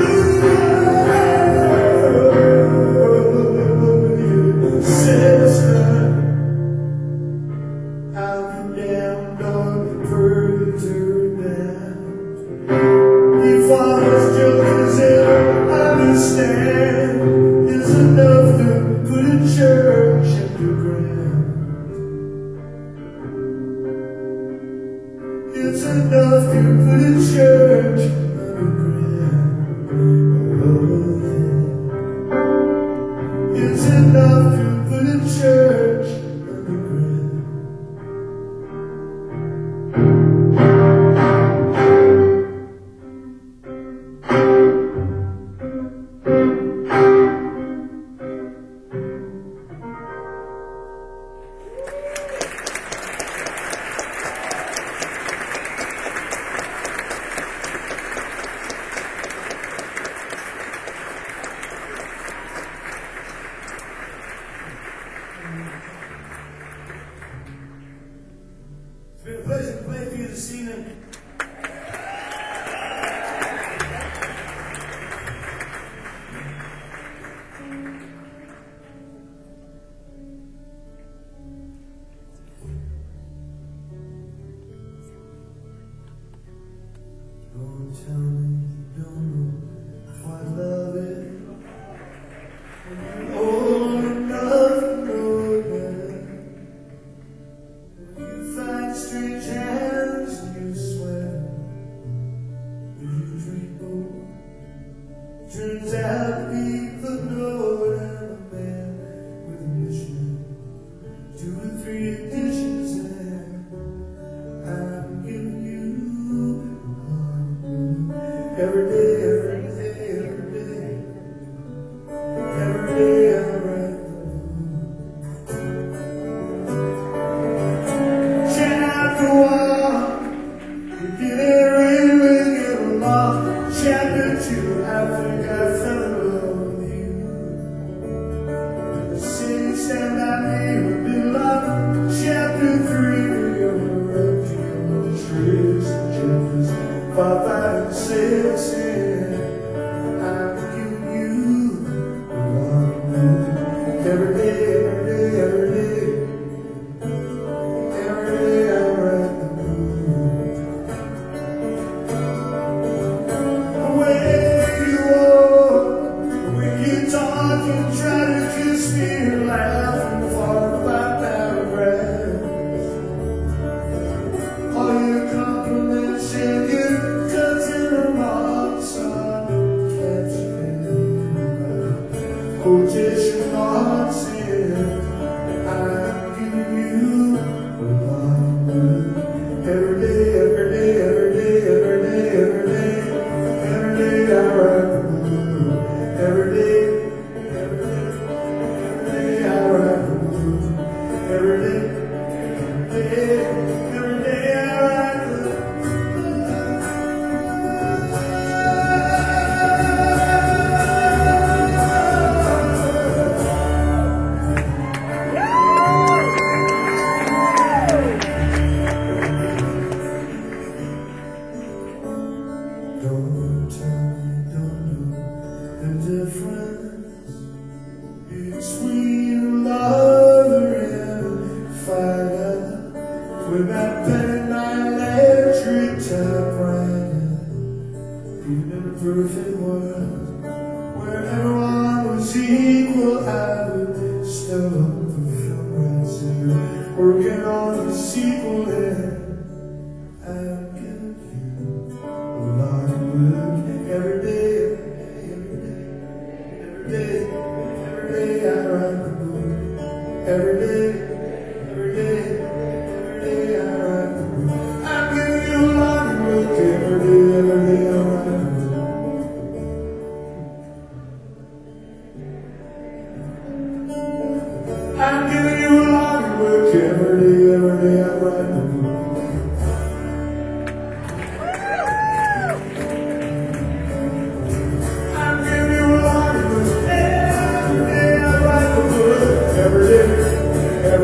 sister. I'm damned on purgatory bound. If all those jokers ever understand, it's enough to put a church underground. It's enough to put a church underground. Oh, yeah. It's enough to put a church underground. Turns out people know I'm a man with a mission. Two or three editions and I'm giving you every day, every day, every day. Every day I write the blues. Chapter one, we didn't really get along. Chapter two, I think I fell in love with you. The city stand out here and be loved. Chapter three, we were up to your trees. Chapters five, five, and six, and I'm giving you every day, every day, every day, every day I write the blues. The way you walk, when you talk and try to kiss me, laugh and fall by paragraphs. All your compliments and your cuts and remarks are captured. Quotation marks in, I'm giving you a lot of every day, every day, every day, every day, every day, every day I write the blues. Every day, every day, every day I write the blues. Every day, every day, every day I write the blues. Don't tell me, don't know the difference between lover and fighter. With that pen and my electric typewriter, even in a perfect world where everyone was equal, I would still look for film rights and working on the sequel. And I'll give you a lot of work every day, every day, every day, every day I write the book. Every day, every day, every day I write the book. I'm giving you a lot of work every day, every day I write the book. I'm giving you a lot of work every day, every day I write the book. I'm giving you a lot of work every day I write the book. Every day, every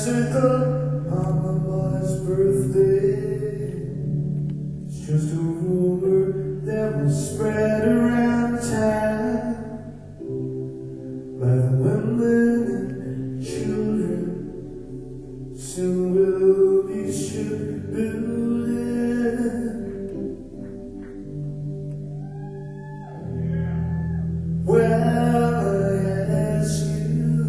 bicycle on the boy's birthday. It's just a rumor that will spread around town by the women and children. Soon will be shipbuilding. Well, I ask you,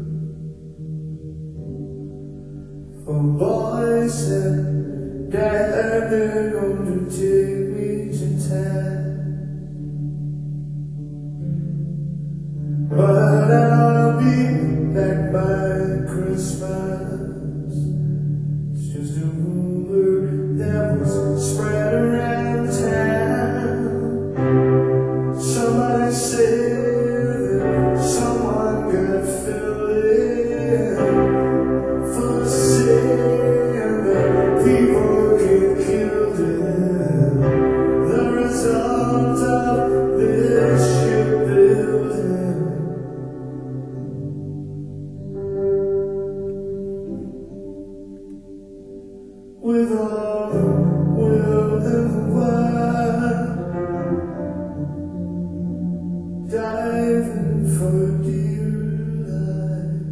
for boys and dad, they're going to take me to town, but I'll be back by Christmas. It's just a rumor that was spread around town. Somebody said that someone got filled in for saying that people get killed in the result of this shipbuilding. With all the will and the wine, diving for dear life,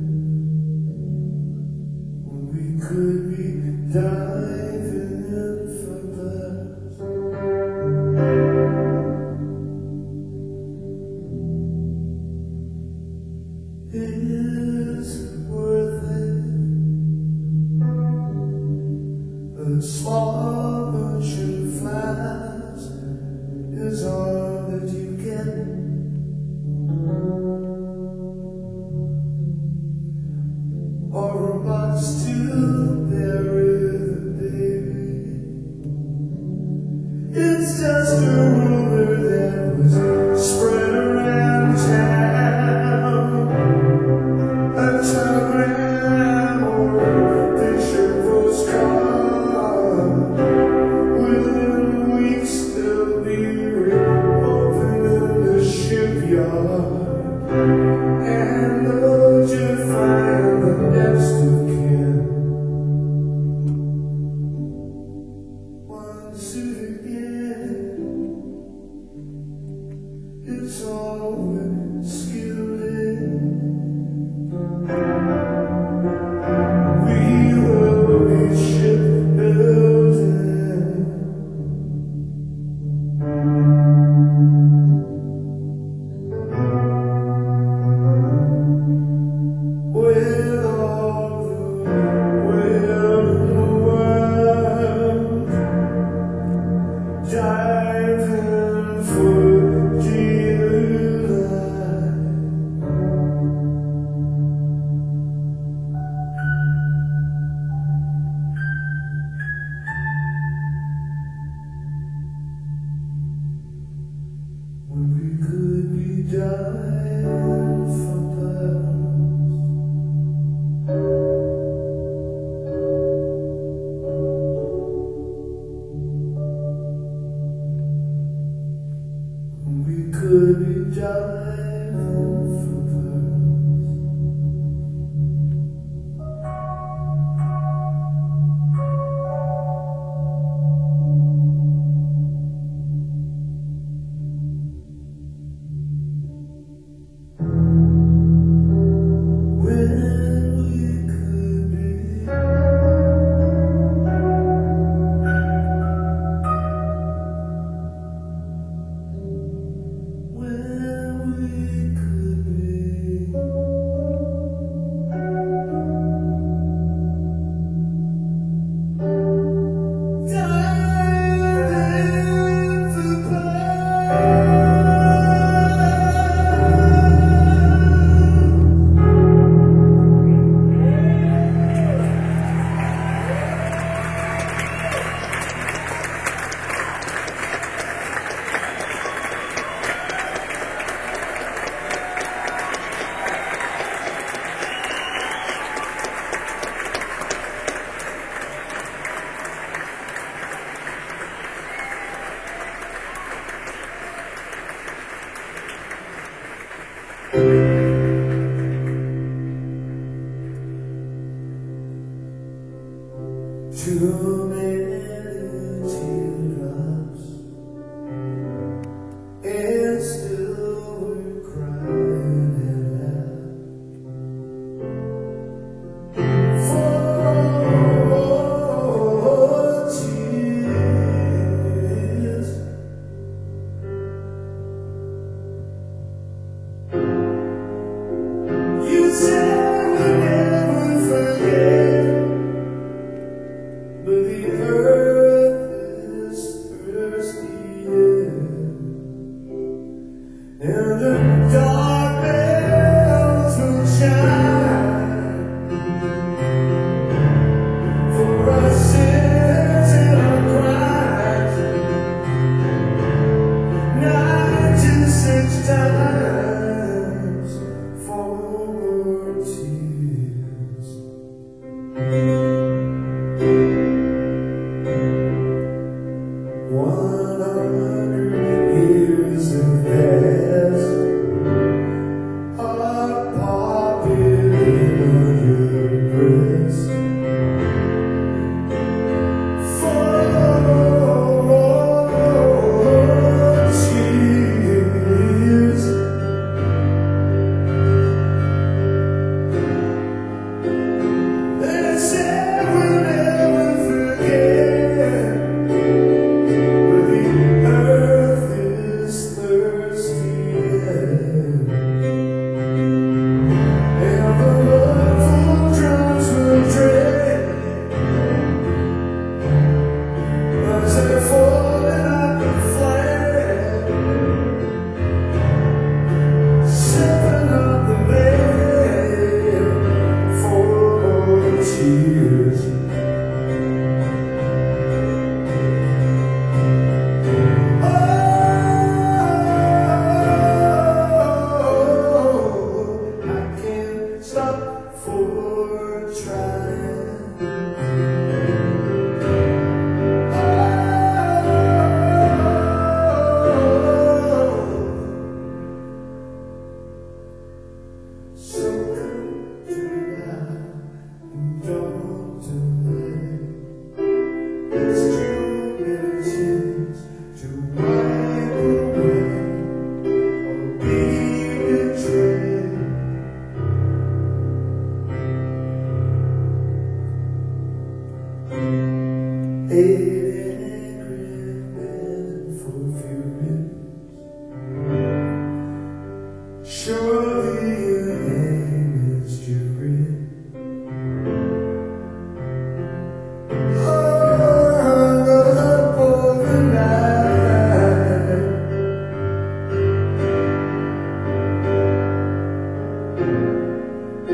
when we could be diving in for glass. Is it worth it? A small bunch of flies is all that you get. Or a box to bury the baby. It's just a rumor that was spread around town. A telegram or a picture postcard. Within weeks they'll be reopened in the shipyard. And would you find the next of kin? Once again, it's all we're skilled in. We will be shipbuilding. Well, Too many teardrops, and still we're crying out for tears. You said we'll never forget, but the earth is thirsty, and the dark bells will chime for our sins and our crimes, ninety-six times for tears. One hundred years of past are popping on your breast. For tears. They said we'll never forget, but the earth is thirsty, and the bloodful drums will tread as they fall out the flag, sipping up the bed for tears. Oh, I can't stop for trying. So come to now and don't delay. There's too many tears to wipe away or be betrayed. Eight angry men for furious. Surely your name is jury. Hung up overnight.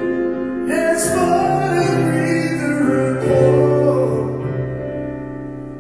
Next morning read the report.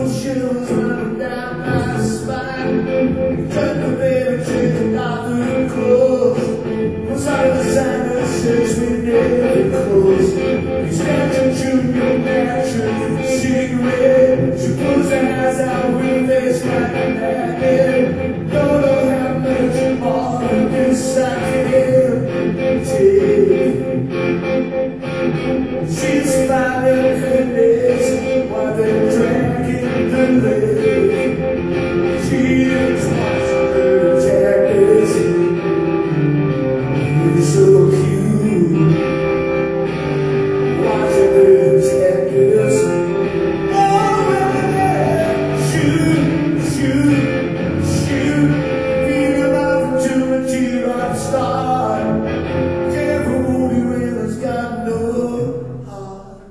chills running down my spine. Cut the baby chicken out through the clothes. What's out of the sign that says we never close? He's catching Junior natural cigarette. She pulls her eyes out with face like a magnet. Don't know how much more of this I can take. She's finding goodness while they're dragging the leg. She is watching her jackets. It's so cute. Watching her jackets. Oh, yeah. Shoot, shoot, shoot. Feed him up to a teardrop star. Careful, Woody Willis got no heart.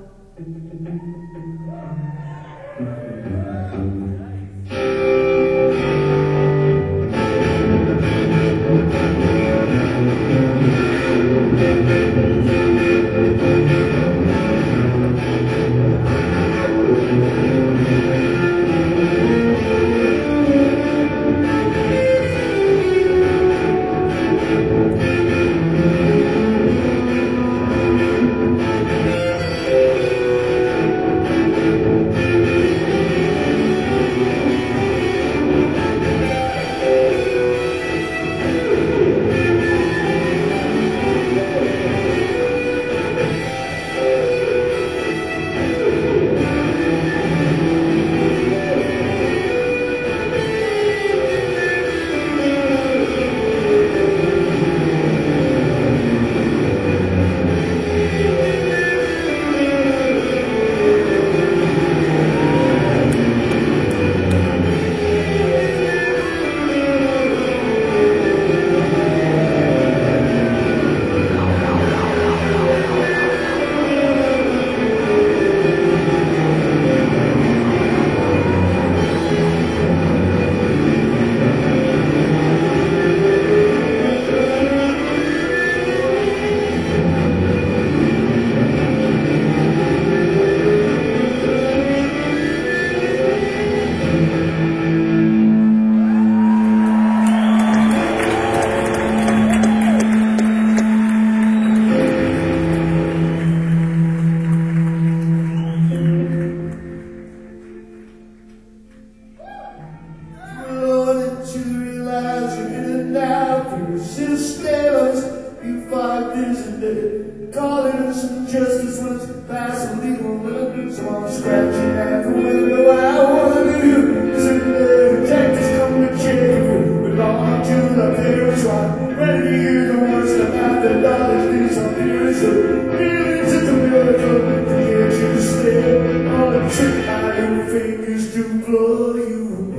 Callers and justice was passing legal limits. So I'm scratching at the window. I wonder who is in the detectives come to check you. Belong to the parents, so I'm ready to hear the worst about the dollars. These are fears of feelings in the miracle. Can't you stay on a trick? My little fingers to blow you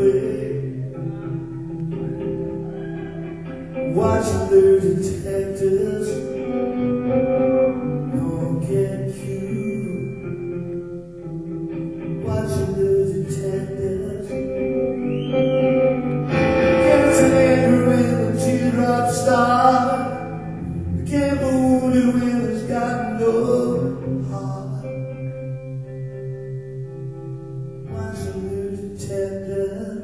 away. Watching the detectives. Watching the detectives. Gets an anger and a teardrop star. The gamble wounded Willis got no heart. Watching the detectives.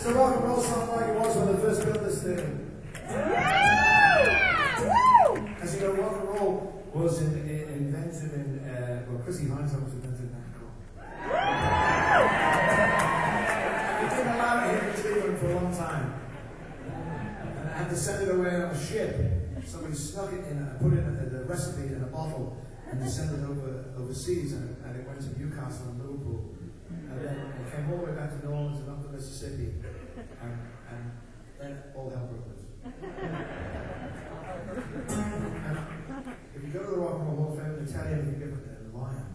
It's a rock and roll song like it was when they first built this thing. As you know, rock and roll was in, in, invented in, uh, well, Chrissy Hines was invented in Nashville. And they didn't allow it here in Cleveland for a long time. And I had to send it away on a ship. Somebody snuck it in and put it in the recipe in a bottle and they sent it over overseas, and, and it went to Newcastle and Liverpool. And then it came all the way back to New Orleans and up to Mississippi. And, and then all hell broke loose. If you go to the Rock and Roll Hall of Fame, they tell you anything different than a lion.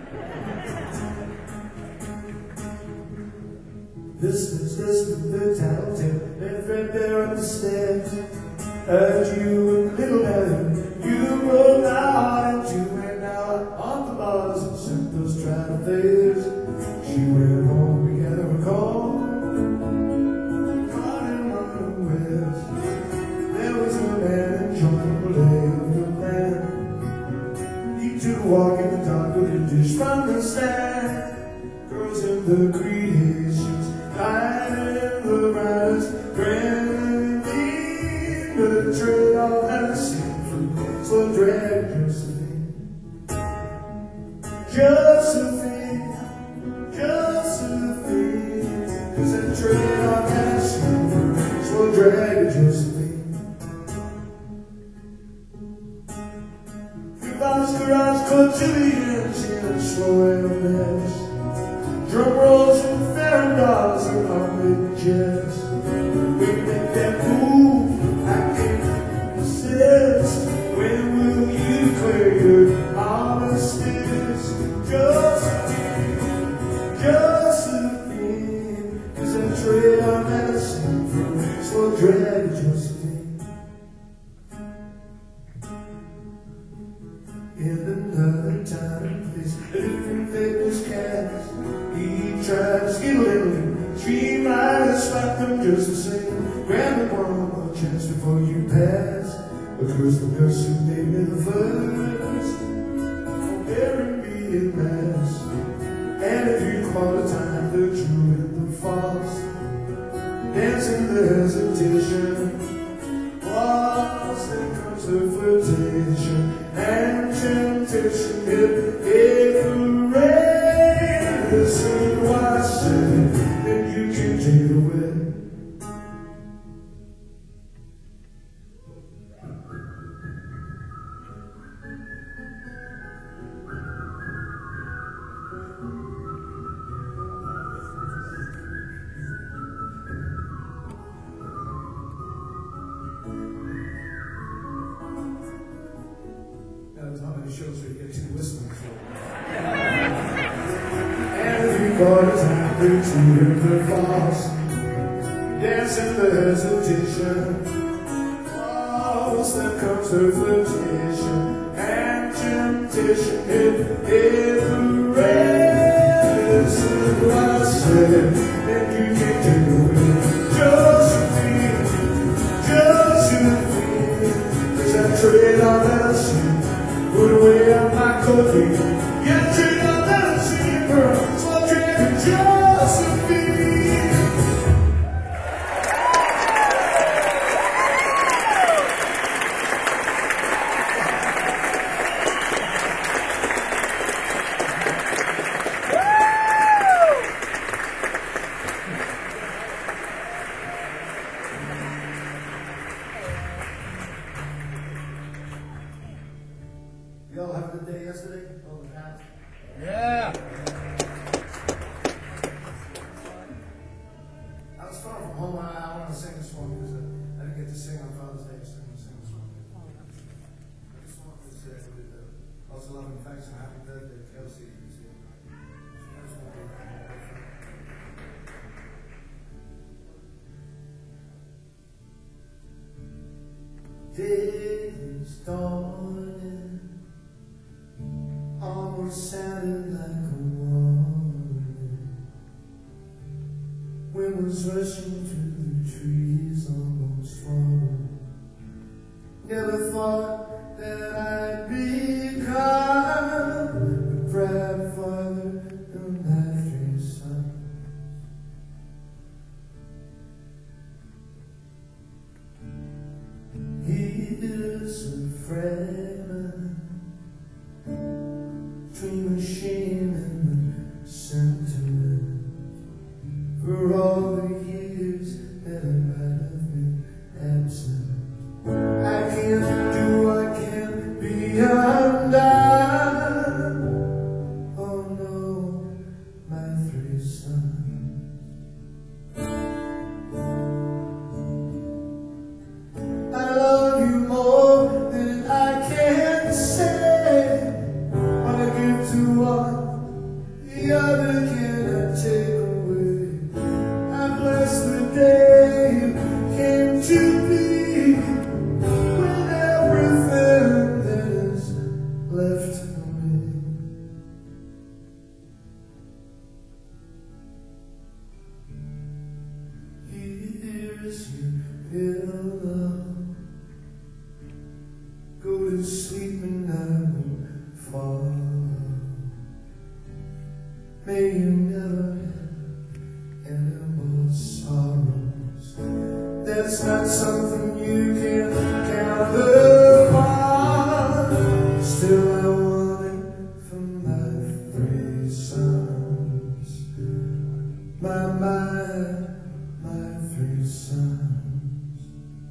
This is this with the tattletale, and right there on the steps. Heard you and little Nelly, you broke out and you went out on the bars and sent those trial affairs. She went home to get her call, caught in unawares. There was a man enjoying the lay of the land. He took a walk in the dark with a dish from the stand. Girls in the creations, hiding in the rise, grand. The trail of Hennessy fruit, so drag Josephine, Josephine, Josephine. Cause that trail of Hennessy fruit, so drag Josephine. If I was garage cotillions in a slow and mess, drum rolls and farandals and homemade jazz, we make that move. When will you clear your honesties? Josephine, Josephine. Cause that trail of medicine from slow drag Josephine. In another time and place, a different fitness cast. He tried to skill him, she might have slapped him just the same. Grab him one more chance before you pass. A curse the nurse who made me the first, for bearing me in mass. And if you call the time the true and the false, dancing the hesitation, walls then comes the flirtation, and temptation hit it the rain. Listen to what I say, then you can take it away. Shows where you get two listeners. And if you call it time to hear the false, dancing the hesitation, false, then comes the flirtation, and temptation hit the rain. Listen to what I said, and you can take away. Josephine, Josephine, there's that trail of medicine. Put away on my coffee. Get to your medicine, girl. So I drink Josephine. Y'all have a good day yesterday? Oh, the house. Yeah. I was far from home. I, I want to sing this one because I, I didn't get to sing on Father's Day, so I'm going to sing this one. I just want to say with uh, also loving thanks and happy birthday to Kelsey. Day is dawning, almost sounded like a warning. Wind was rushing through the trees, almost falling. Never thought that I'd become a proud father, no matter his son. for all the years that I might have been absent. I can't do, I can't be undone. Oh no, my three sons. I love you more than I can say. What I give to one, the other cannot take away. I bless the day you came to be, with everything that is left of me. Here's your pillow. Go to sleep and I will follow. May you never have any more sorrows. That's not something you can count upon. Still I want it for my three sons. My, my, my three sons.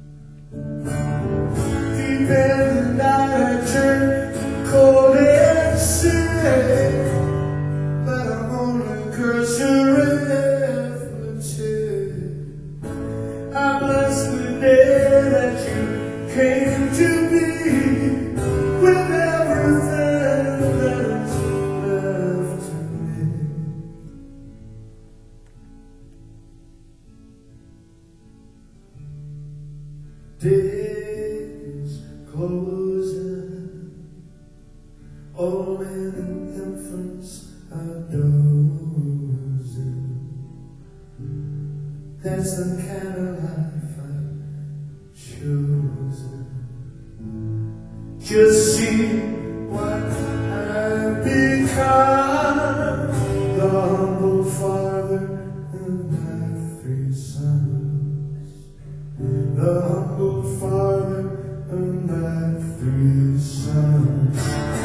Deep in the night I turn cold and sick, but I'm only cursing arithmetic. I bless the day that you came to be, with everything that's left to me. Days closing, old men and infants are dozing. That's the kind of life I've chosen. Just see what I've become, the humble father of my three sons. The humble father of my three sons.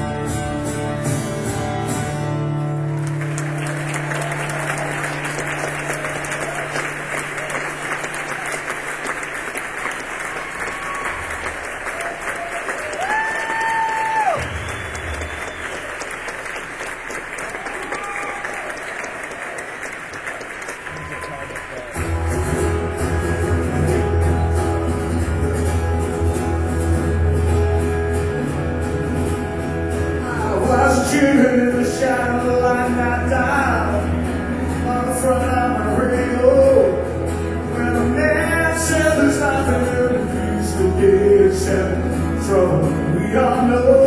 Children in the shadow line not down on the front of my radio. When a man said there's nothing to refuse to get except trouble, we all know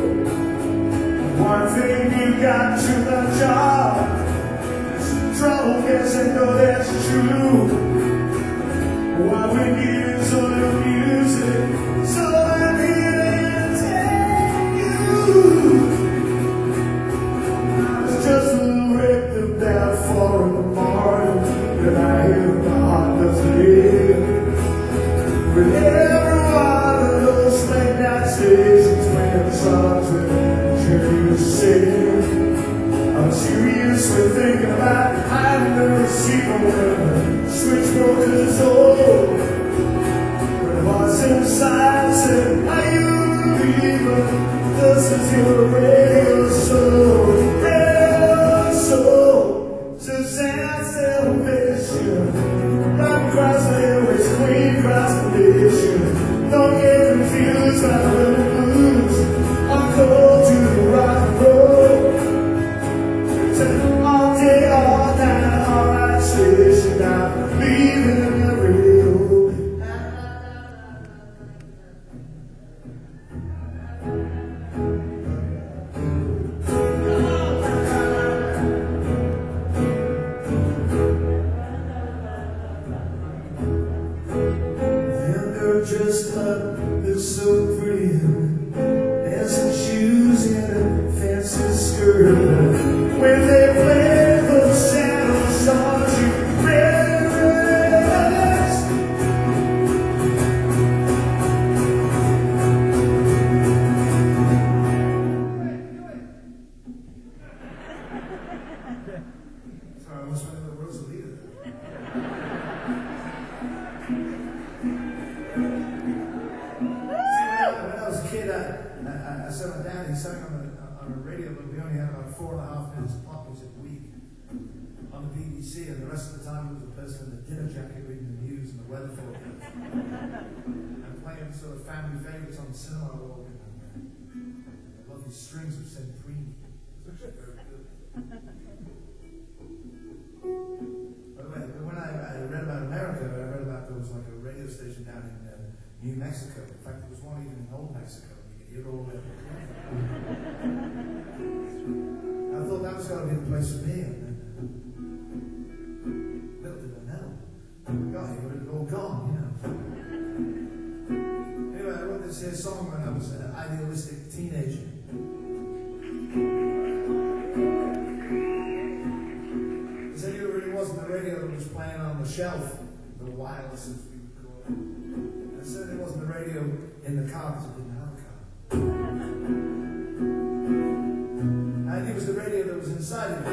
one thing you got too much of is trouble. Yes, I know that's true. What we need is a little music, so I'm here to take you. Just a little wrecked about four in the morning, and I hear my heart doesn't live. With every one of those late night stations playing songs that you sing, I'm seriously thinking about hiding the receiver when the switchboard is old. When the voice inside said, "Are you a believer? This is your radio show." Don't get confused by the blues. I'm cold to the rock and roll. All day, all night, all right station. I'm leaving the radio. Dressed up, looks so pretty, dancing shoes and a fancy skirt. When they play those shadow songs, you rest. Sorry, I was trying to Rosalita. sang on a, on a radio, but we only had about four and a half minutes of pop music a week on the B B C, and the rest of the time it was a person in a dinner jacket reading the news and the weather forecast. And playing sort of family favourites on the cinema organ. And I love these strings of Centrini. It's actually very good. By the way, when I, I read about America, I read about there was like a radio station down in uh, New Mexico. In fact, there was one even in Old Mexico. You could hear all the way. I thought that was going to be the place for me. And then, uh, little did I know. When we got here, it was all gone, you know. Anyway, I wrote this here song when I was an idealistic teenager. Because I knew it really wasn't the radio that was playing on the shelf, the wireless, as we would call it. And it certainly wasn't the radio in the car, because I didn't have a car. And it was the radio that was inside of it.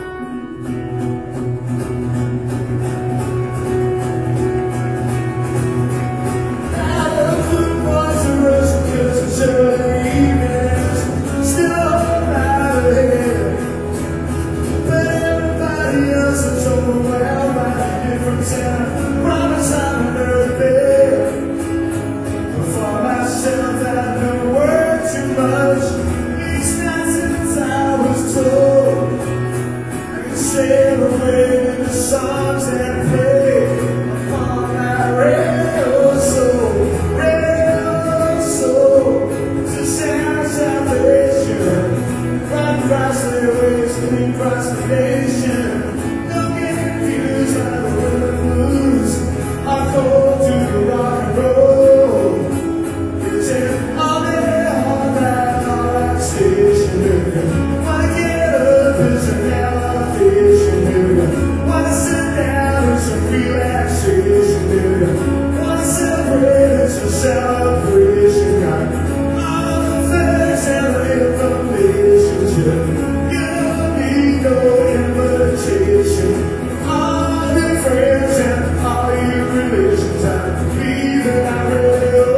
Songs that play upon my radio soul, radio soul, to sound salvation, right across the waves, clean across the nation. Don't get confused by the rhythm blues, I'm cold to the rock and roll. It's in all day, all night, all that station. Wanna get up, it's an elevation. Wanna sit down and some relaxation, dude. Wanna celebrate, it's a celebration. Got all the things and the information. You don't need no invitation. All your friends and all your relations, I believe that I really owe.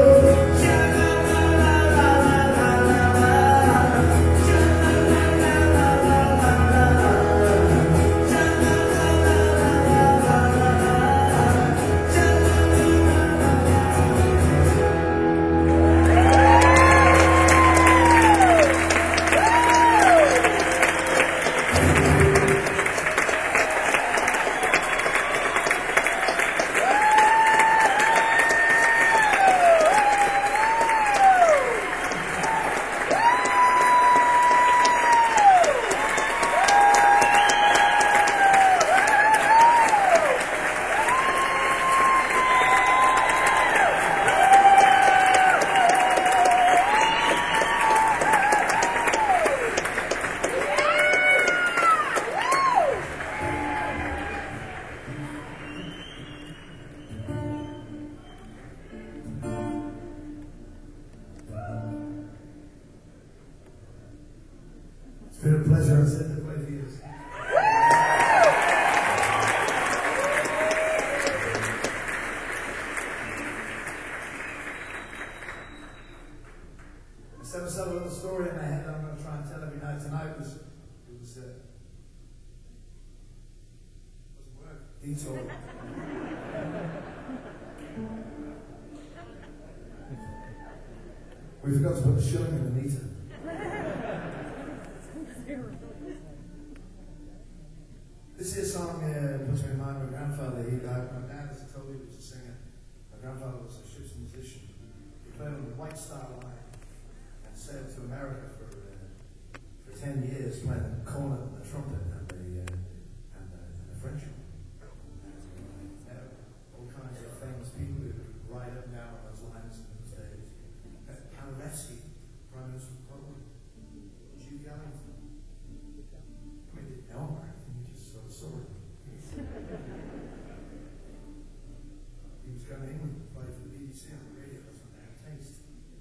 It's been a pleasure. I've said the play for years. I set myself a little story in my head that I'm going to try and tell every night. Tonight was, it was, uh, wasn't work. Detour. We forgot to put the shilling in the meter. This is a song uh, puts me in mind of my grandfather. He died. My dad, as I told you, was a singer. My grandfather was a ship's musician. He played on the White Star Line and sailed to America for uh, for ten years, playing the cornet and the trumpet and the uh, and, the, and the French horn. Uh, all kinds of famous people who would ride up and down on those lines in those days. Uh, Paderewski, Prime Minister of Poland, Duke Ellington. I mean, didn't know him. Sort of sword. He was going to England to play for the B B C on the radio. That's when they had taste.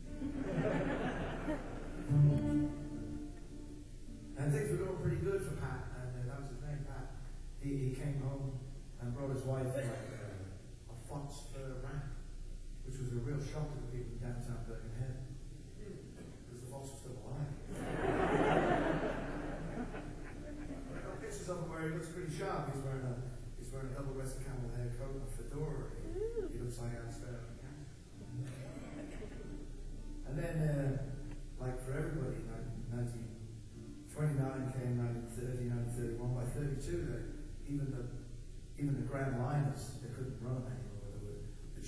And things were going pretty good for Pat, and uh, that was his name, Pat. He, he came home and brought his wife like uh, a fox fur wrap, which was a real shock to the people in downtown Birkenhead, because the fox was still alive.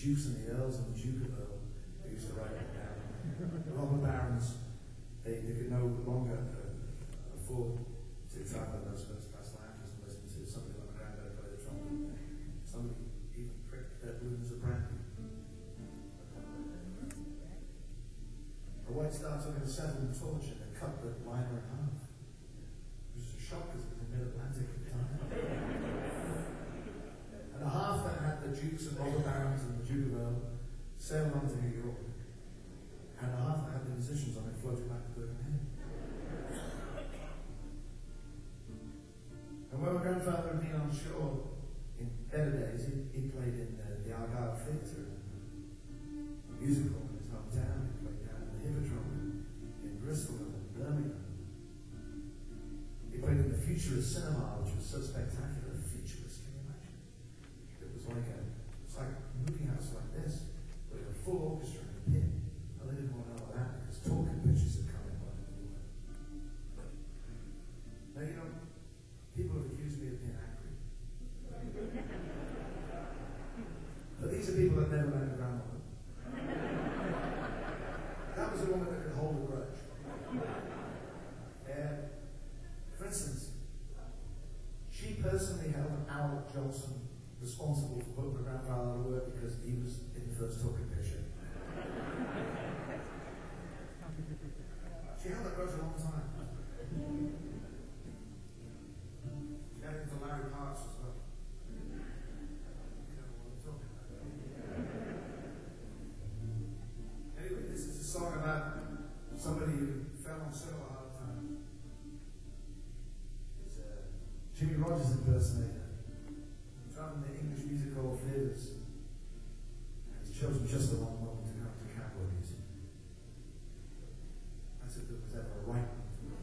Dukes and the Earls and the Duke of Earl, they used to write that down. The robber barons, they, they could no longer uh, afford to travel those first class lounges and listen to somebody like my granddad play the trumpet. Somebody even pricked their balloons of brandy. A White Star took a seven torch and cut the liner in half. It was a shock because it was in mid-Atlantic at the time. And the half that had the dukes and robber barons and the Duke of Earl sailed on to New York. And the half that had the musicians on it floated back to Birkenhead. And when my grandfather had been on shore in better days, he, he played in the, the Argyle Theatre, a musical in his hometown. He played down in the Hippodrome in Bristol and Birmingham. He played in the Futurist Cinema, which was so spectacular. Futurist, can you imagine? It was like a, it's like a movie house like this, with a full orchestra in a pit. And they didn't want to know that because talking pictures had come in by the way. Now, you know, people have accused me of being angry. But these are people that never met a grandmother. That was a woman that could hold a grudge. Uh, for instance, she personally held Al Jolson responsible for putting my grandfather to work because he was in the first talking picture. She held that grudge a long time. She had it into Larry Parks as well. You know what I'm talking about. Anyway, this is a song about somebody who fell on several hard times. It's a Jimmy Rogers impersonator from the English Music Hall theatres. And he's chosen just the wrong moment to come to cowboy music. That's if there was ever a right one.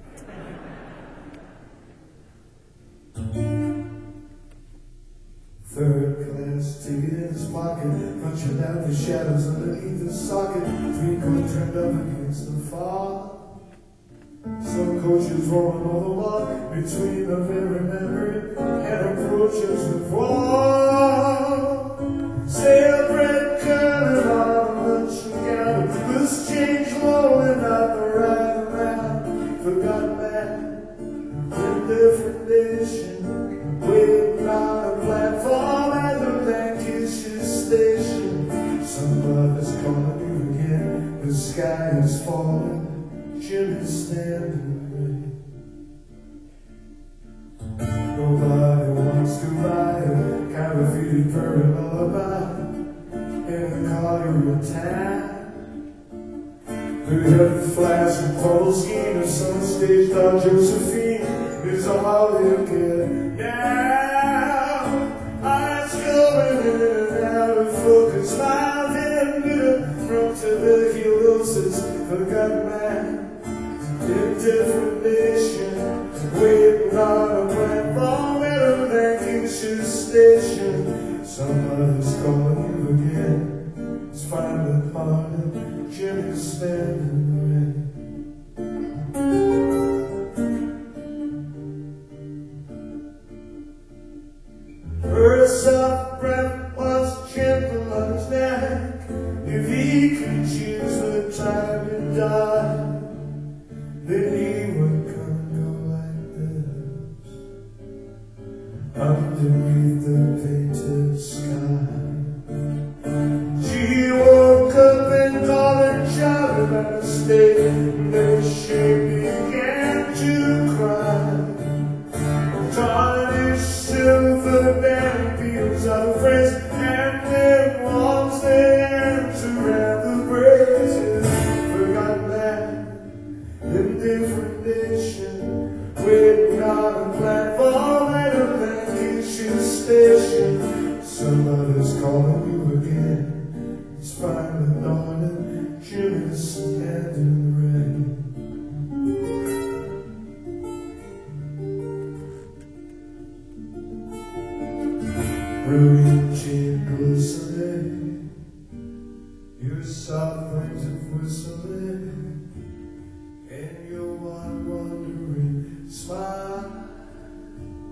Third class ticket in his pocket, punching out the shadows underneath the socket, three coat turned up against the fog. Some coaches rolling on the wall between the very memory and approaches the fall. Sailbread curling on a luncheon gown, loose change rolling out the right around. Forgotten man in different nation, waiting on a platform at the Lancashire station. Somebody's calling you again, the sky is falling. Jimmy's standing there. Nobody wants to ride a counterfeited furry lullaby in the car of a town. Who had the flash and total scheme of some stage dog Josephine is all you get now. Eyes going in and out of focus, smiles and bitter from tuberculosis. Forgotten man in different nation, waiting on a platform at a Lancashire station. Somebody's calling you again. It's finally morning, Jimmy's standing in the rain. Her soft breath was gentle on his neck. If he could choose the time to die, then he would come go like this, underneath the painted sky. She woke up and called and shouted at a mistake, then she began to cry. Tarnished silver band fields of friends, and then walks the hands around the braces. Forgotten man in different nation, waiting on a platform at a Lancashire station. Somebody's calling you again. It's finally dawning, Jimmy's standing in the rain. Brilliant chin glistening, your soft flames of whistling, and your one wandering smile.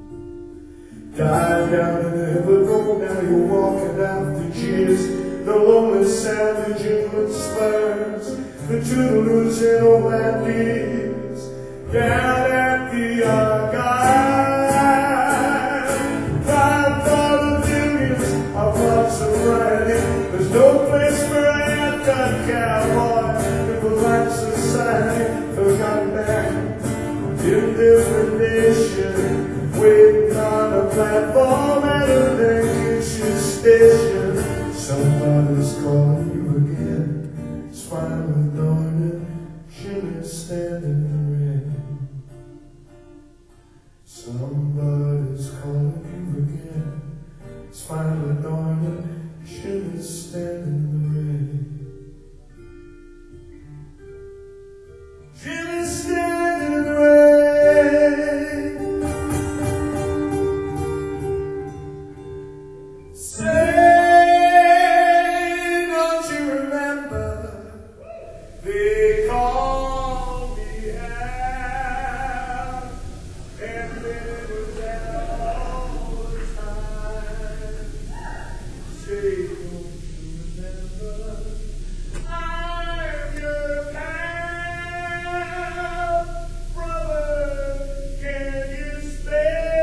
Died down in the Hippodrome, now you're walking out the cheers. The sound the jingling spurs, the toodaloos and old bees down at the Argyle. Five thousand millions of lots of riding. There's no place for a half-cut cowboy. The polite society forgotten back in different nation, waiting on a platform at a vacation station. Somebody's calling you again. It's fine with Norton, Jimmy standing in the rain. Somebody's calling you again. It's fine with Norton, Jimmy standing in the rain. Jimmy standing in the rain. Say, don't you remember? They called me out, and it was there all the time. Say, don't you remember? I'm your pal, brother. Can you spare?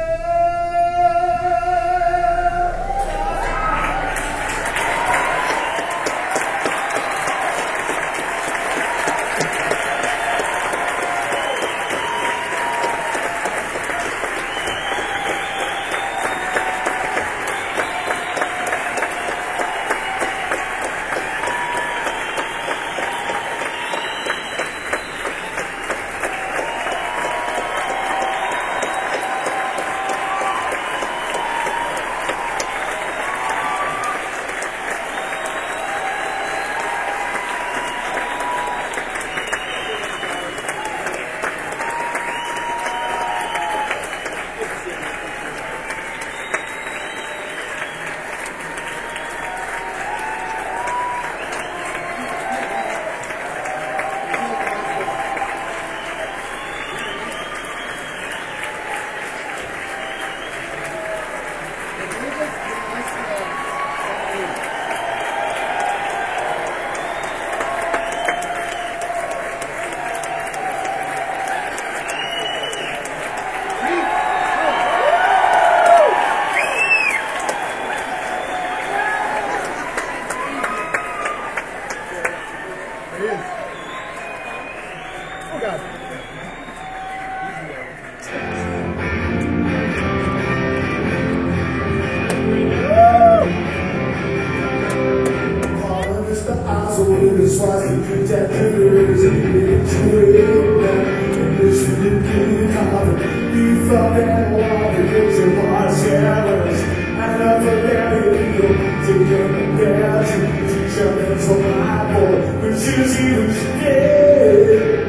You thought that water was a was jealous. I never let it go to come down to teach her that's a my boy. But she's even scared.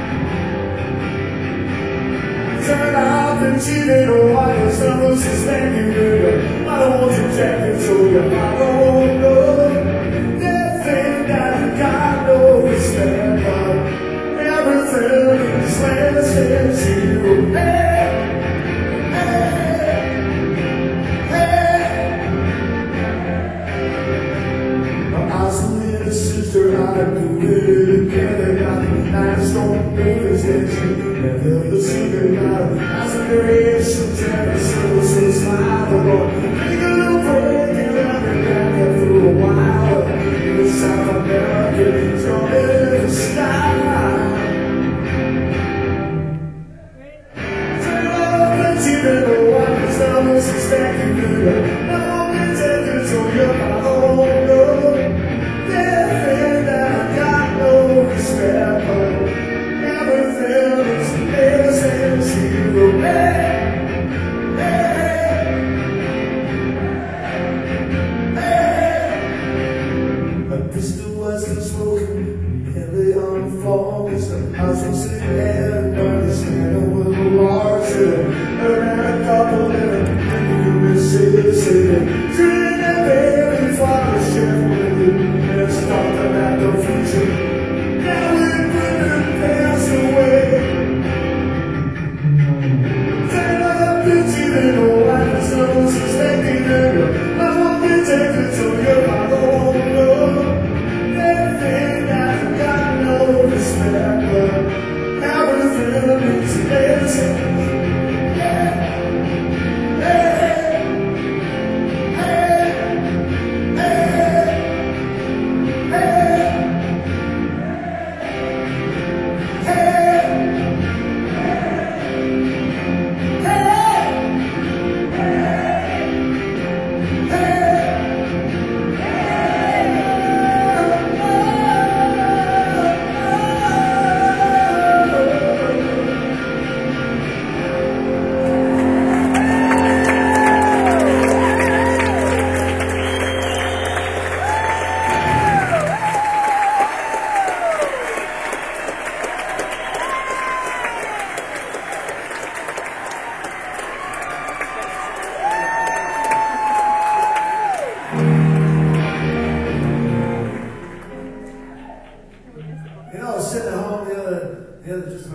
Turn off the T V and water, someone says thank you, nigga. I don't want your jacket, so you I don't know. That thing that God knows stand up. Everything is lands to you. Hey, hey, hey. I was a little sister, I do it together. Got the nice strong babies that you never seen it out. As a creation, jealous, so so smile, but make a little break and let me down through a while. In South America, strong in the sky. Everything is innocent to you. Hey, hey.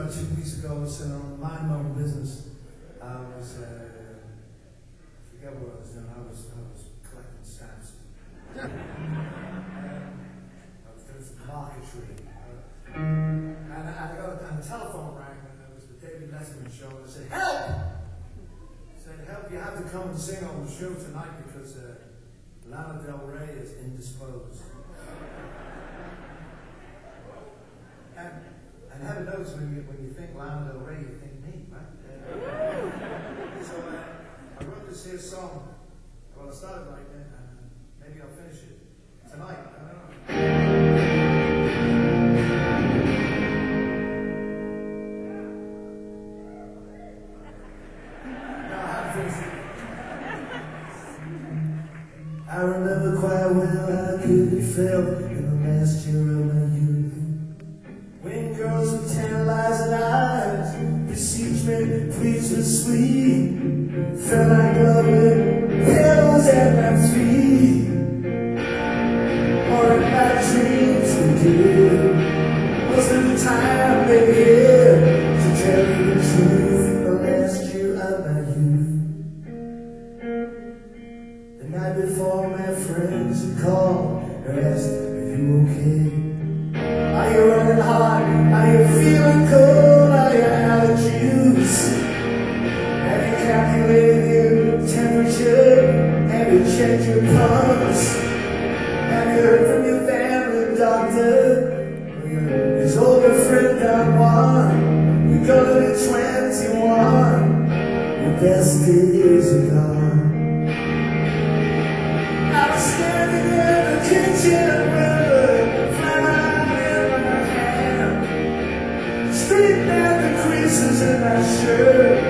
about two weeks ago. I was sitting on mind my own business. I was, uh, I forget what I was doing. I was, I was collecting stamps. um, I was doing some marketry. Uh, and, and I got a, and the telephone rang, and it was the David Letterman show. And I said, "Help!" I said, "Help! You have to come and sing on the show tonight because uh, Lana Del Rey is indisposed." And, and heaven knows when you, when you think Lana Del Rey, you think me, right? Uh, so uh, I wrote this here song. Well, I started writing it, and maybe I'll finish it tonight. I don't know. No, I haven't finished it. I remember quite well how good it felt in the last year of my youth. When girls with tantalizing eyes beseech me, please me sweet, felt like loving pillows at my feet, or in my dreams we did. Was it the time, baby, yeah, to tell you the truth? The last year of my youth. The night before, my friends had called and asked, "Are you okay? Are you running hot? Are you feeling cold? Are you out of juice? Have you calculated your temperature? Have you checked your pulse? Have you heard from your family doctor? His older friend Don Juan, you're gonna be twenty-one. Your best days are gone. I was standing in the kitchen with a flower straighten out the creases in my shirt.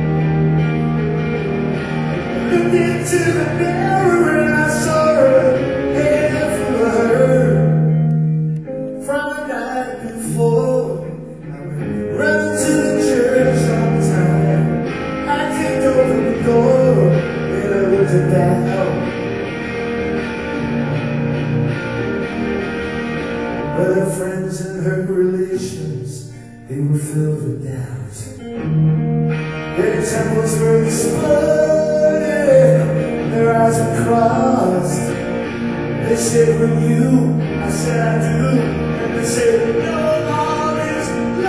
Looked into the mirror and I saw her head full of hurt. From the night before, I went running to the church on time. I kicked open the door and I looked about. But her friends and her relations, they were filled with doubt. Their temples were exploding, their eyes were crossed. They said, "Were you?" I said, "I do." And they said, "No, all is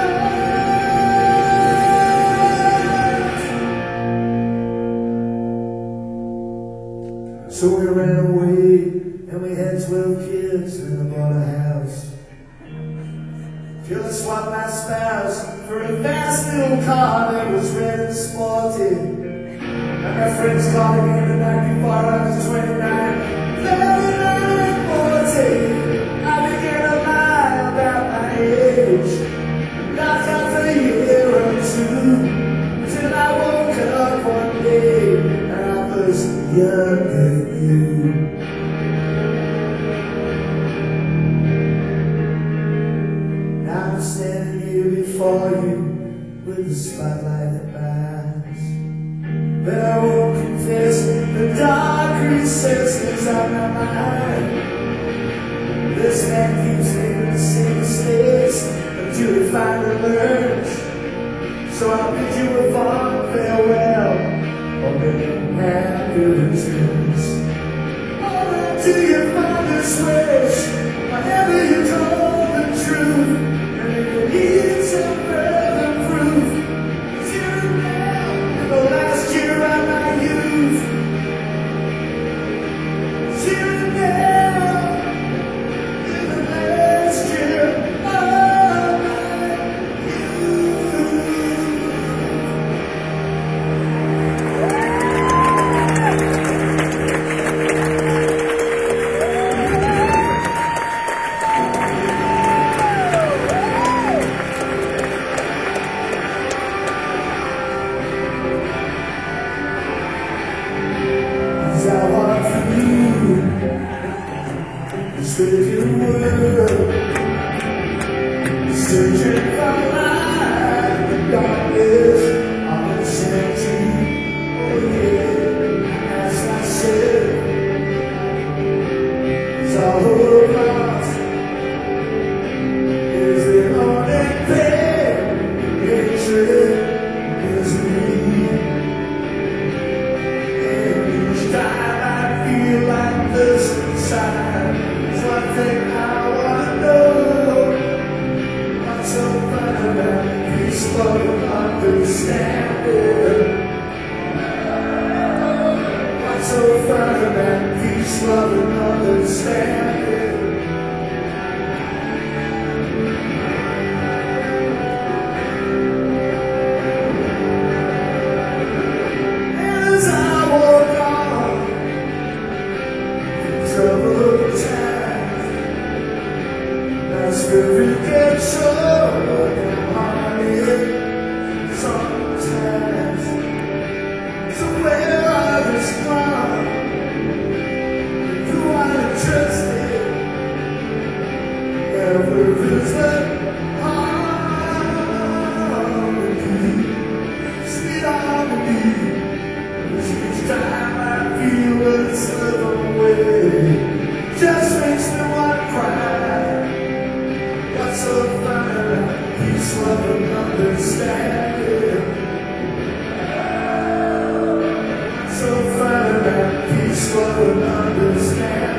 lost." So we ran away, and we had twelve kids, and I bought a house. Till I swapped my spouse for a fast little car that was red and sporty. And my friends called me the night before I was twenty-nine, thirty-nine and forty. I began to lie about my age, knocked out for a year or two, till I woke up one day and I was younger than you. I'm standing here before you with the spotlight that burns. But I won't confess the dark recesses of my mind. This man keeps making the same mistakes until he finally learns. So I'll bid you a fond farewell, or maybe happy returns. All right, to your father's wish, whatever you call the truth. Need some further proof. It's here and now, in the last year of my youth. It's here and now, in the last year of my Searching for light in the darkness of insanity. Oh yeah, as I said, it's all lost. Is it only pain understand.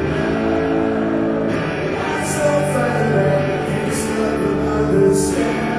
Understand.